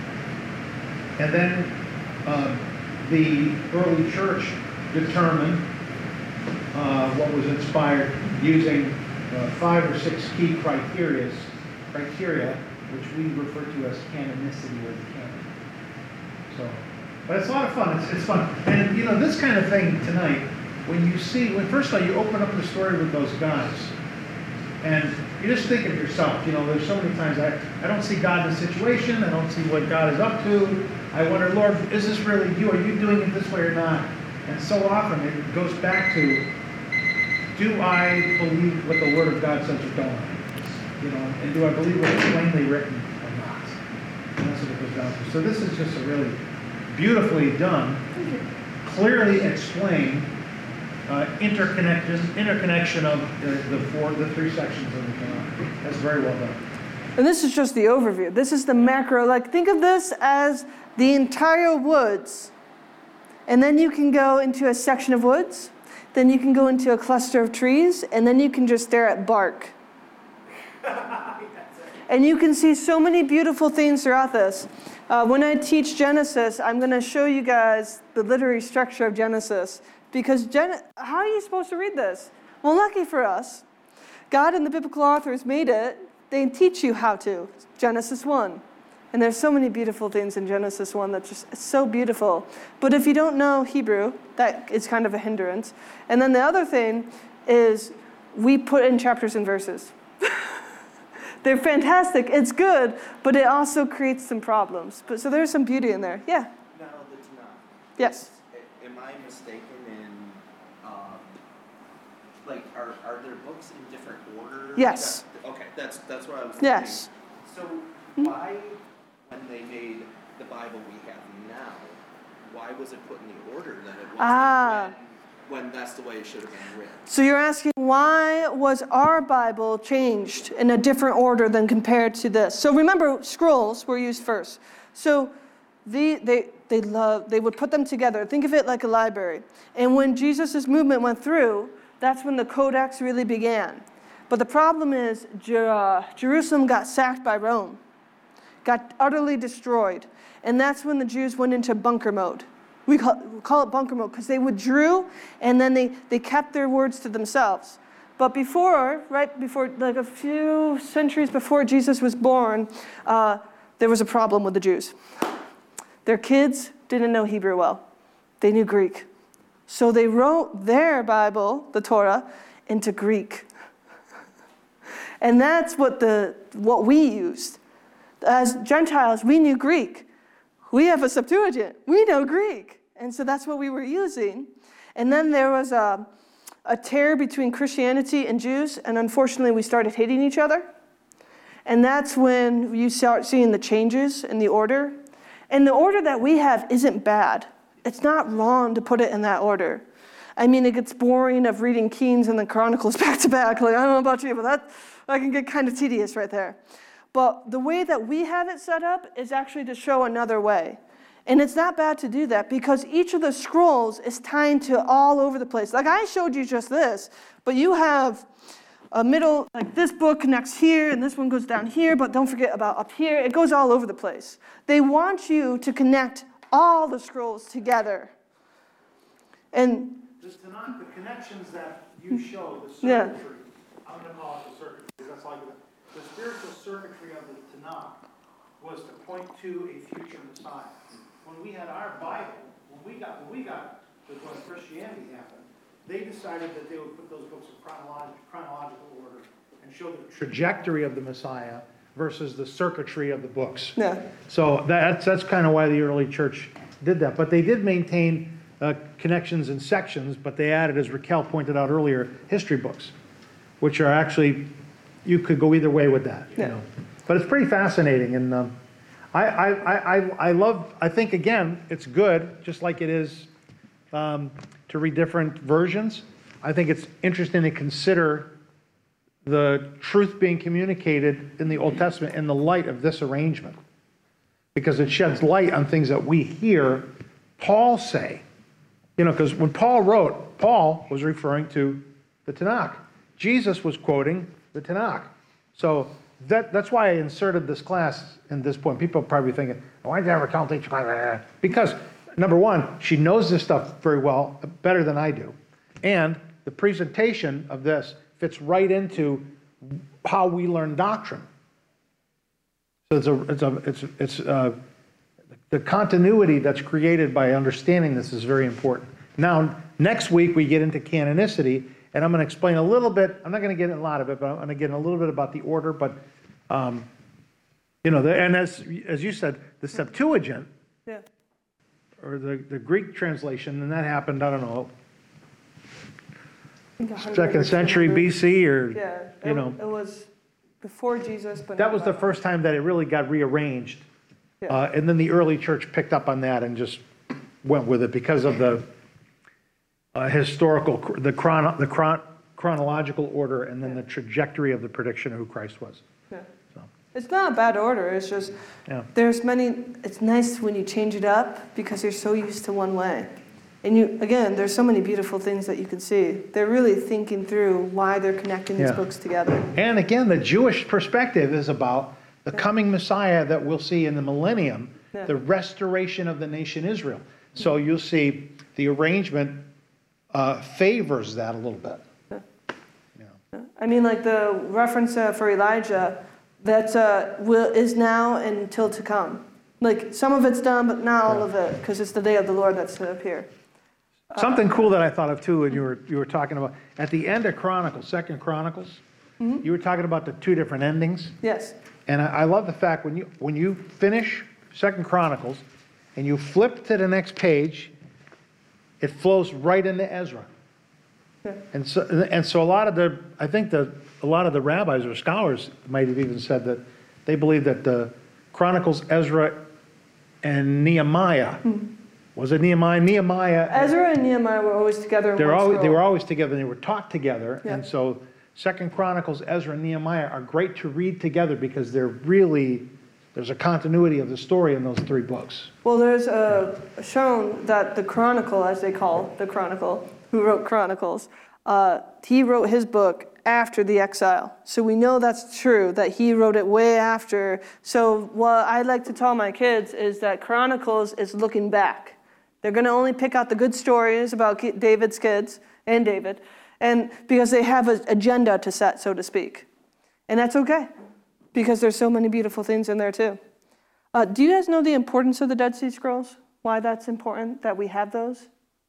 And then uh, the early church determined uh, what was inspired using uh, five or six key criteria, criteria, which we refer to as canonicity or the canon. So, but it's a lot of fun. It's, it's fun. And, you know, this kind of thing tonight, when you see, when first of all, you open up the story with those guys, and you just think of yourself. You know, there's so many times I, I don't see God in the situation. I don't see what God is up to. I wonder, Lord, is this really you? Are you doing it this way or not? And so often it goes back to, do I believe what the Word of God says or don't I? You know, and do I believe what is plainly written or not? down to. So this is just a really beautifully done, clearly explained uh, interconnection, interconnection of the, the four, the three sections of the Tanakh. That's very well done. And this is just the overview. This is the macro. Like, think of this as the entire woods. And then you can go into a section of woods. Then you can go into a cluster of trees. And then you can just stare at bark. And you can see so many beautiful things throughout this. Uh, when I teach Genesis, I'm going to show you guys the literary structure of Genesis. Because Gen- how are you supposed to read this? Well, lucky for us, God and the biblical authors made it. They teach you how to. Genesis one. And there's so many beautiful things in Genesis one that's just it's so beautiful. But if you don't know Hebrew, that is kind of a hindrance. And then the other thing is we put in chapters and verses. They're fantastic. It's good, but it also creates some problems. But so there's some beauty in there. Yeah. Now, the Tanakh. Yes. Am I mistaken in, um, like, are, are there books in different order? Yes. That- okay, that's that's what I was thinking. Yes. So why, when they made the Bible we have now, why was it put in the order that it was Ah. when, when that's the way it should have been written? So you're asking why was our Bible changed in a different order than compared to this? So remember, scrolls were used first. So the, they they love they would put them together. Think of it like a library. And when Jesus' movement went through, that's when the Codex really began. But the problem is Jer- Jerusalem got sacked by Rome, got utterly destroyed, and that's when the Jews went into bunker mode. We call, we call it bunker mode because they withdrew and then they, they kept their words to themselves. But before, right before, like a few centuries before Jesus was born, uh, there was a problem with the Jews. Their kids didn't know Hebrew well. They knew Greek. So they wrote their Bible, the Torah, into Greek. And that's what the what we used. As Gentiles, we knew Greek. We have a Septuagint. We know Greek. And so that's what we were using. And then there was a, a tear between Christianity and Jews, and unfortunately we started hating each other. And that's when you start seeing the changes in the order. And the order that we have isn't bad. It's not wrong to put it in that order. I mean, it gets boring of reading Kings and the Chronicles back to back. Like, I don't know about you, but that, that can get kind of tedious right there. But the way that we have it set up is actually to show another way. And it's not bad to do that because each of the scrolls is tying to all over the place. Like I showed you just this, but you have a middle, like this book connects here and this one goes down here, but don't forget about up here. It goes all over the place. They want you to connect all the scrolls together. And The Tanakh, the connections that you show, the Yeah. circuitry, I'm going to call it the circuitry, because that's like the, the spiritual circuitry of the Tanakh was to point to a future Messiah. When we had our Bible, when we got, when we got, when Christianity happened, they decided that they would put those books in chronological, chronological order and show the trajectory of the Messiah versus the circuitry of the books. yeah. So that's, that's kind of why the early church did that. But they did maintain uh, connections and sections, but they added, as Raquel pointed out earlier, history books, which are actually, you could go either way with that. You Yeah. know. But it's pretty fascinating. And um, I, I, I, I love, I think, again, it's good, just like it is um, to read different versions. I think it's interesting to consider the truth being communicated in the Old Testament in the light of this arrangement, because it sheds light on things that we hear Paul say. You know, because when Paul wrote, Paul was referring to the Tanakh. Jesus was quoting the Tanakh. So that, that's why I inserted this class in this point. People are probably thinking, why did I ever count each class? Because, number one, she knows this stuff very well, better than I do. And the presentation of this fits right into how we learn doctrine. So it's a, it's a, it's, it's uh, the continuity that's created by understanding this is very important. Now, next week we get into canonicity, and I'm going to explain a little bit. I'm not going to get in a lot of it, but I'm going to get in a little bit about the order. But um, you know, the, and as as you said, the Septuagint, Yeah. or the, the Greek translation, and that happened, I don't know, I think a hundred second or century two hundred. B C, or Yeah. you it, know. It was before Jesus, but That not was the about- first time that it really got rearranged Yeah. Uh, and then the early church picked up on that and just went with it because of the uh, historical, the chron, the chron, chronological order, and then the trajectory of the prediction of who Christ was. Yeah. So, It's not a bad order, it's just, yeah. there's many, it's nice when you change it up because you're so used to one way. And you, again, there's so many beautiful things that you can see. They're really thinking through why they're connecting these Yeah. books together. And again, the Jewish perspective is about the coming Messiah that we'll see in the millennium, Yeah. the restoration of the nation Israel. So you'll see the arrangement uh, favors that a little bit. I mean, like the reference uh, for Elijah, that uh, will, is now and until to come. Like some of it's done, but not all Yeah. of it, because it's the day of the Lord that's to appear. Something cool that I thought of too, and you were, you were talking about, at the end of Chronicles, Second Chronicles, Mm-hmm. you were talking about the two different endings. Yes. And I, I love the fact when you, when you finish Second Chronicles and you flip to the next page, it flows right into Ezra. Yeah. And so, and so a lot of the, I think the, a lot of the rabbis or scholars might have even said that they believe that the Chronicles, Ezra, and Nehemiah, was it Nehemiah? Nehemiah. Ezra and Nehemiah were always together in They're one always, they scroll. were always together, and they were taught together. Yeah. And so Second Chronicles, Ezra, and Nehemiah are great to read together because they're really, there's a continuity of the story in those three books. Well, there's uh, shown that the Chronicle, as they call the Chronicle, who wrote Chronicles, uh, he wrote his book after the exile. So we know that's true, that he wrote it way after. So what I like to tell my kids is that Chronicles is looking back. They're going to only pick out the good stories about Ki- David's kids and David, and because they have an agenda to set, so to speak. And that's okay, because there's so many beautiful things in there too. Uh, do you guys know the importance of the Dead Sea Scrolls? Why that's important that we have those?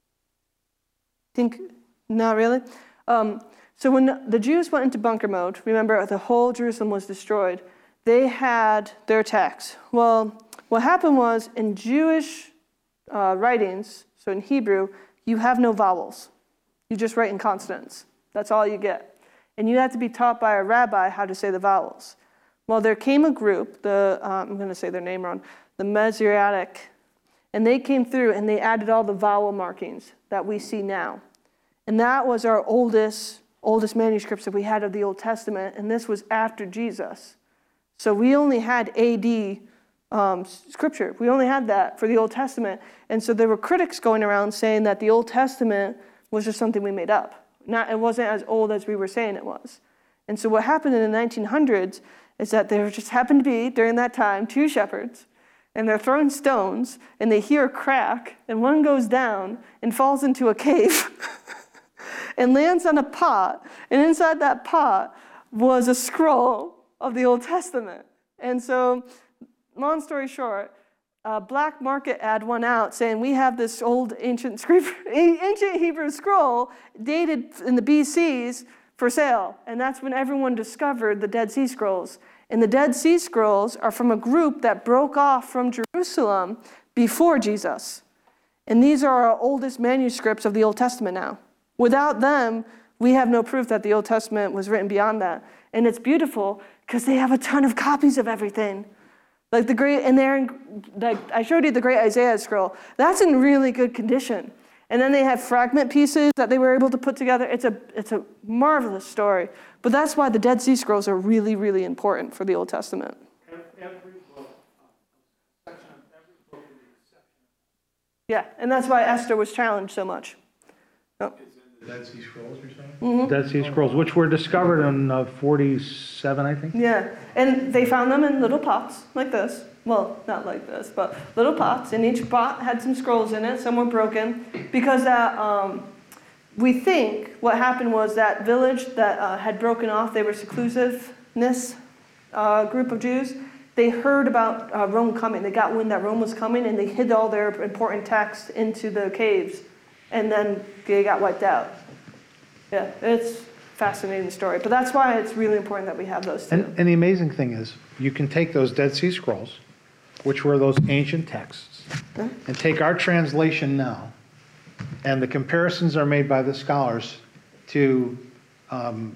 Think, not really? Um, so when the Jews went into bunker mode, remember the whole Jerusalem was destroyed, they had their text. Well, what happened was in Jewish uh, writings, so in Hebrew, you have no vowels. You just write in consonants. That's all you get. And you have to be taught by a rabbi how to say the vowels. Well, there came a group, the um, I'm going to say their name wrong, the Masoretic, and they came through and they added all the vowel markings that we see now. And that was our oldest, oldest manuscripts that we had of the Old Testament, and this was after Jesus. So we only had A D um, scripture. We only had that for the Old Testament. And so there were critics going around saying that the Old Testament was just something we made up. Not, it wasn't as old as we were saying it was. And so what happened in the nineteen hundreds is that there just happened to be, during that time, two shepherds, and they're throwing stones, and they hear a crack, and one goes down and falls into a cave and lands on a pot, and inside that pot was a scroll of the Old Testament. And so, long story short, a black market ad went out saying, we have this old ancient, script, ancient Hebrew scroll dated in the B Cs for sale. And that's when everyone discovered the Dead Sea Scrolls. And the Dead Sea Scrolls are from a group that broke off from Jerusalem before Jesus. And these are our oldest manuscripts of the Old Testament now. Without them, we have no proof that the Old Testament was written beyond that. And it's beautiful because they have a ton of copies of everything. Like the great, and they're in, like I showed you the Great Isaiah scroll. That's in really good condition. And then they have fragment pieces that they were able to put together. It's a, it's a marvelous story. But that's why the Dead Sea Scrolls are really, really important for the Old Testament. Every book, uh, section of every book is a section. Yeah, and that's why Esther was challenged so much. Oh. The Dead Sea Scrolls, you're saying? Mm-hmm. Dead Sea Scrolls, which were discovered in uh, forty-seven, I think? Yeah, and they found them in little pots like this. Well, not like this, but little pots, and each pot had some scrolls in it. Some were broken because that um, we think what happened was that village that uh, had broken off, they were seclusiveness uh, group of Jews. They heard about uh, Rome coming. They got wind that Rome was coming, and they hid all their important texts into the caves, and then they got wiped out. Yeah, it's a fascinating story, but that's why it's really important that we have those too. And, and the amazing thing is, you can take those Dead Sea Scrolls, which were those ancient texts, and take our translation now, and the comparisons are made by the scholars to, um,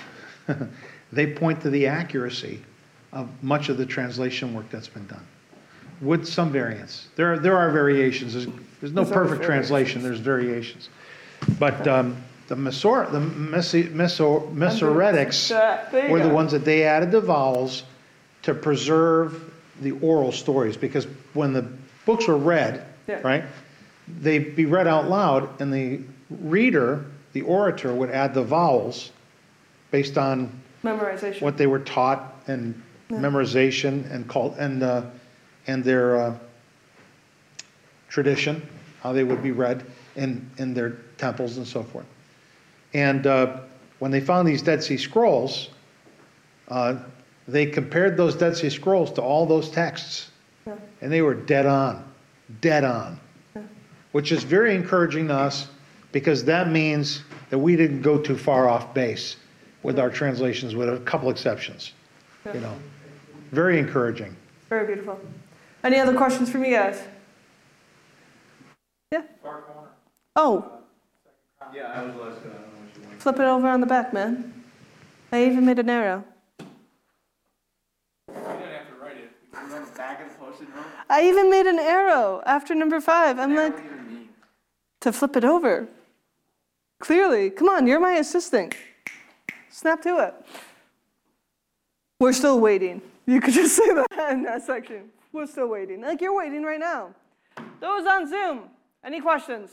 they point to the accuracy of much of the translation work that's been done. with some variance. There, there are variations. There's, there's no There's always perfect translation. There's variations. But um, the Masor, the Messe- Meso- Masoretics There you were the go. ones that they added the vowels to preserve the oral stories, because when the books were read, Yeah. right, they'd be read out loud, and the reader, the orator, would add the vowels based on Memorization. what they were taught and memorization and cult and uh, and their uh, tradition, how they would be read in in their temples and so forth. And uh, when they found these Dead Sea Scrolls, uh, they compared those Dead Sea Scrolls to all those texts, Yeah. and they were dead on, dead on, which is very encouraging to us, because that means that we didn't go too far off base with our translations, with a couple exceptions. You know, very encouraging. Very beautiful. Any other questions from you guys? Yeah? Far corner. Oh, Yeah, I was last, I don't know what you want. flip it over on the back, man. I even made an arrow. We didn't have to write it. Put it on the back of the post-it note? I even made an arrow after number five. I'm What like, does that even mean? to flip it over. Clearly. Come on, you're my assistant. Snap to it. We're still waiting. You could just say that in that section. We're still waiting. Like you're waiting right now. Those on Zoom, any questions?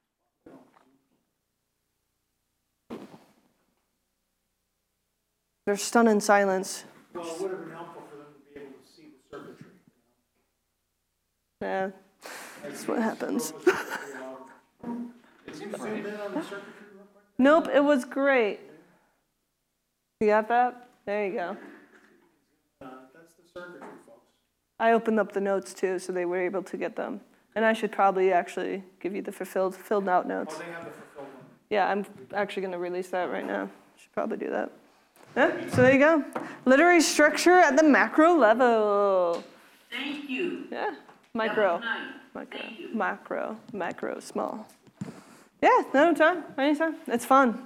They're stunned in silence. Well, it would have been helpful for them to be able to see the circuitry. Yeah, that's what happens. Nope, it was great. You got that? There you go. That's the circuitry, folks. I opened up the notes too, so they were able to get them. And I should probably actually give you the fulfilled, filled out notes. Oh, they have the fulfilled one. Yeah, I'm actually going to release that right now. Should probably do that. Yeah, so there you go. Literary structure at the macro level. Thank you. Yeah, micro, That was nice. micro, Thank you. macro, macro, small. Yeah, no time, anytime. It's fun.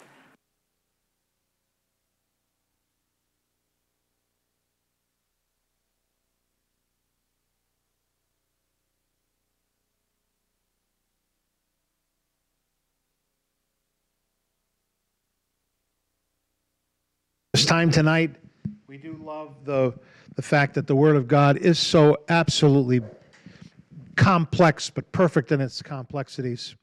This time tonight, we do love the, the fact that the Word of God is so absolutely complex, but perfect in its complexities.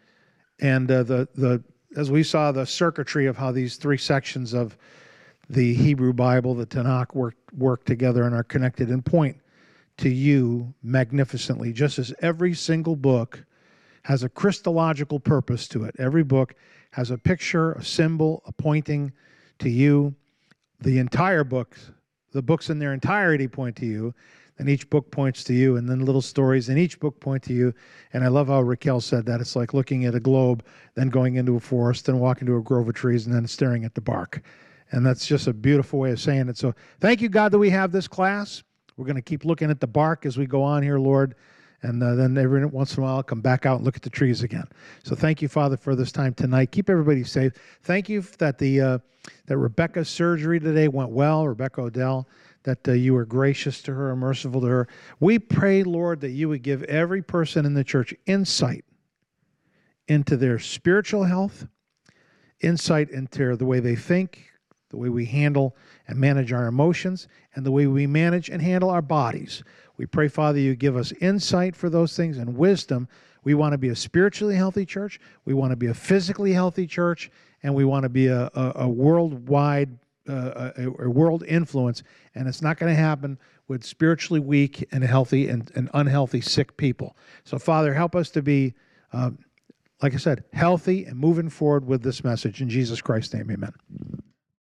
And uh, the, the, as we saw, the circuitry of how these three sections of the Hebrew Bible, the Tanakh, work, work together and are connected and point to you magnificently, just as every single book has a Christological purpose to it. Every book has a picture, a symbol, a pointing to you. The entire book, the books in their entirety point to you, and each book points to you, and then little stories in each book point to you. And I love how Raquel said that. It's like looking at a globe, then going into a forest, then walking to a grove of trees, and then staring at the bark. And that's just a beautiful way of saying it. So thank you, God, that we have this class. We're going to keep looking at the bark as we go on here, Lord. And uh, then every once in a while, I'll come back out and look at the trees again. So thank you, Father, for this time tonight. Keep everybody safe. Thank you that the uh, that Rebecca's surgery today went well, Rebecca Odell, that uh, you were gracious to her and merciful to her. We pray, Lord, that you would give every person in the church insight into their spiritual health, insight into the way they think, the way we handle and manage our emotions, and the way we manage and handle our bodies. We pray, Father, you give us insight for those things and wisdom. We want to be a spiritually healthy church. We want to be a physically healthy church. And we want to be a, a, a worldwide, uh, a, a world influence. And it's not going to happen with spiritually weak and healthy and, and unhealthy, sick people. So, Father, help us to be, uh, like I said, healthy and moving forward with this message. In Jesus Christ's name, amen.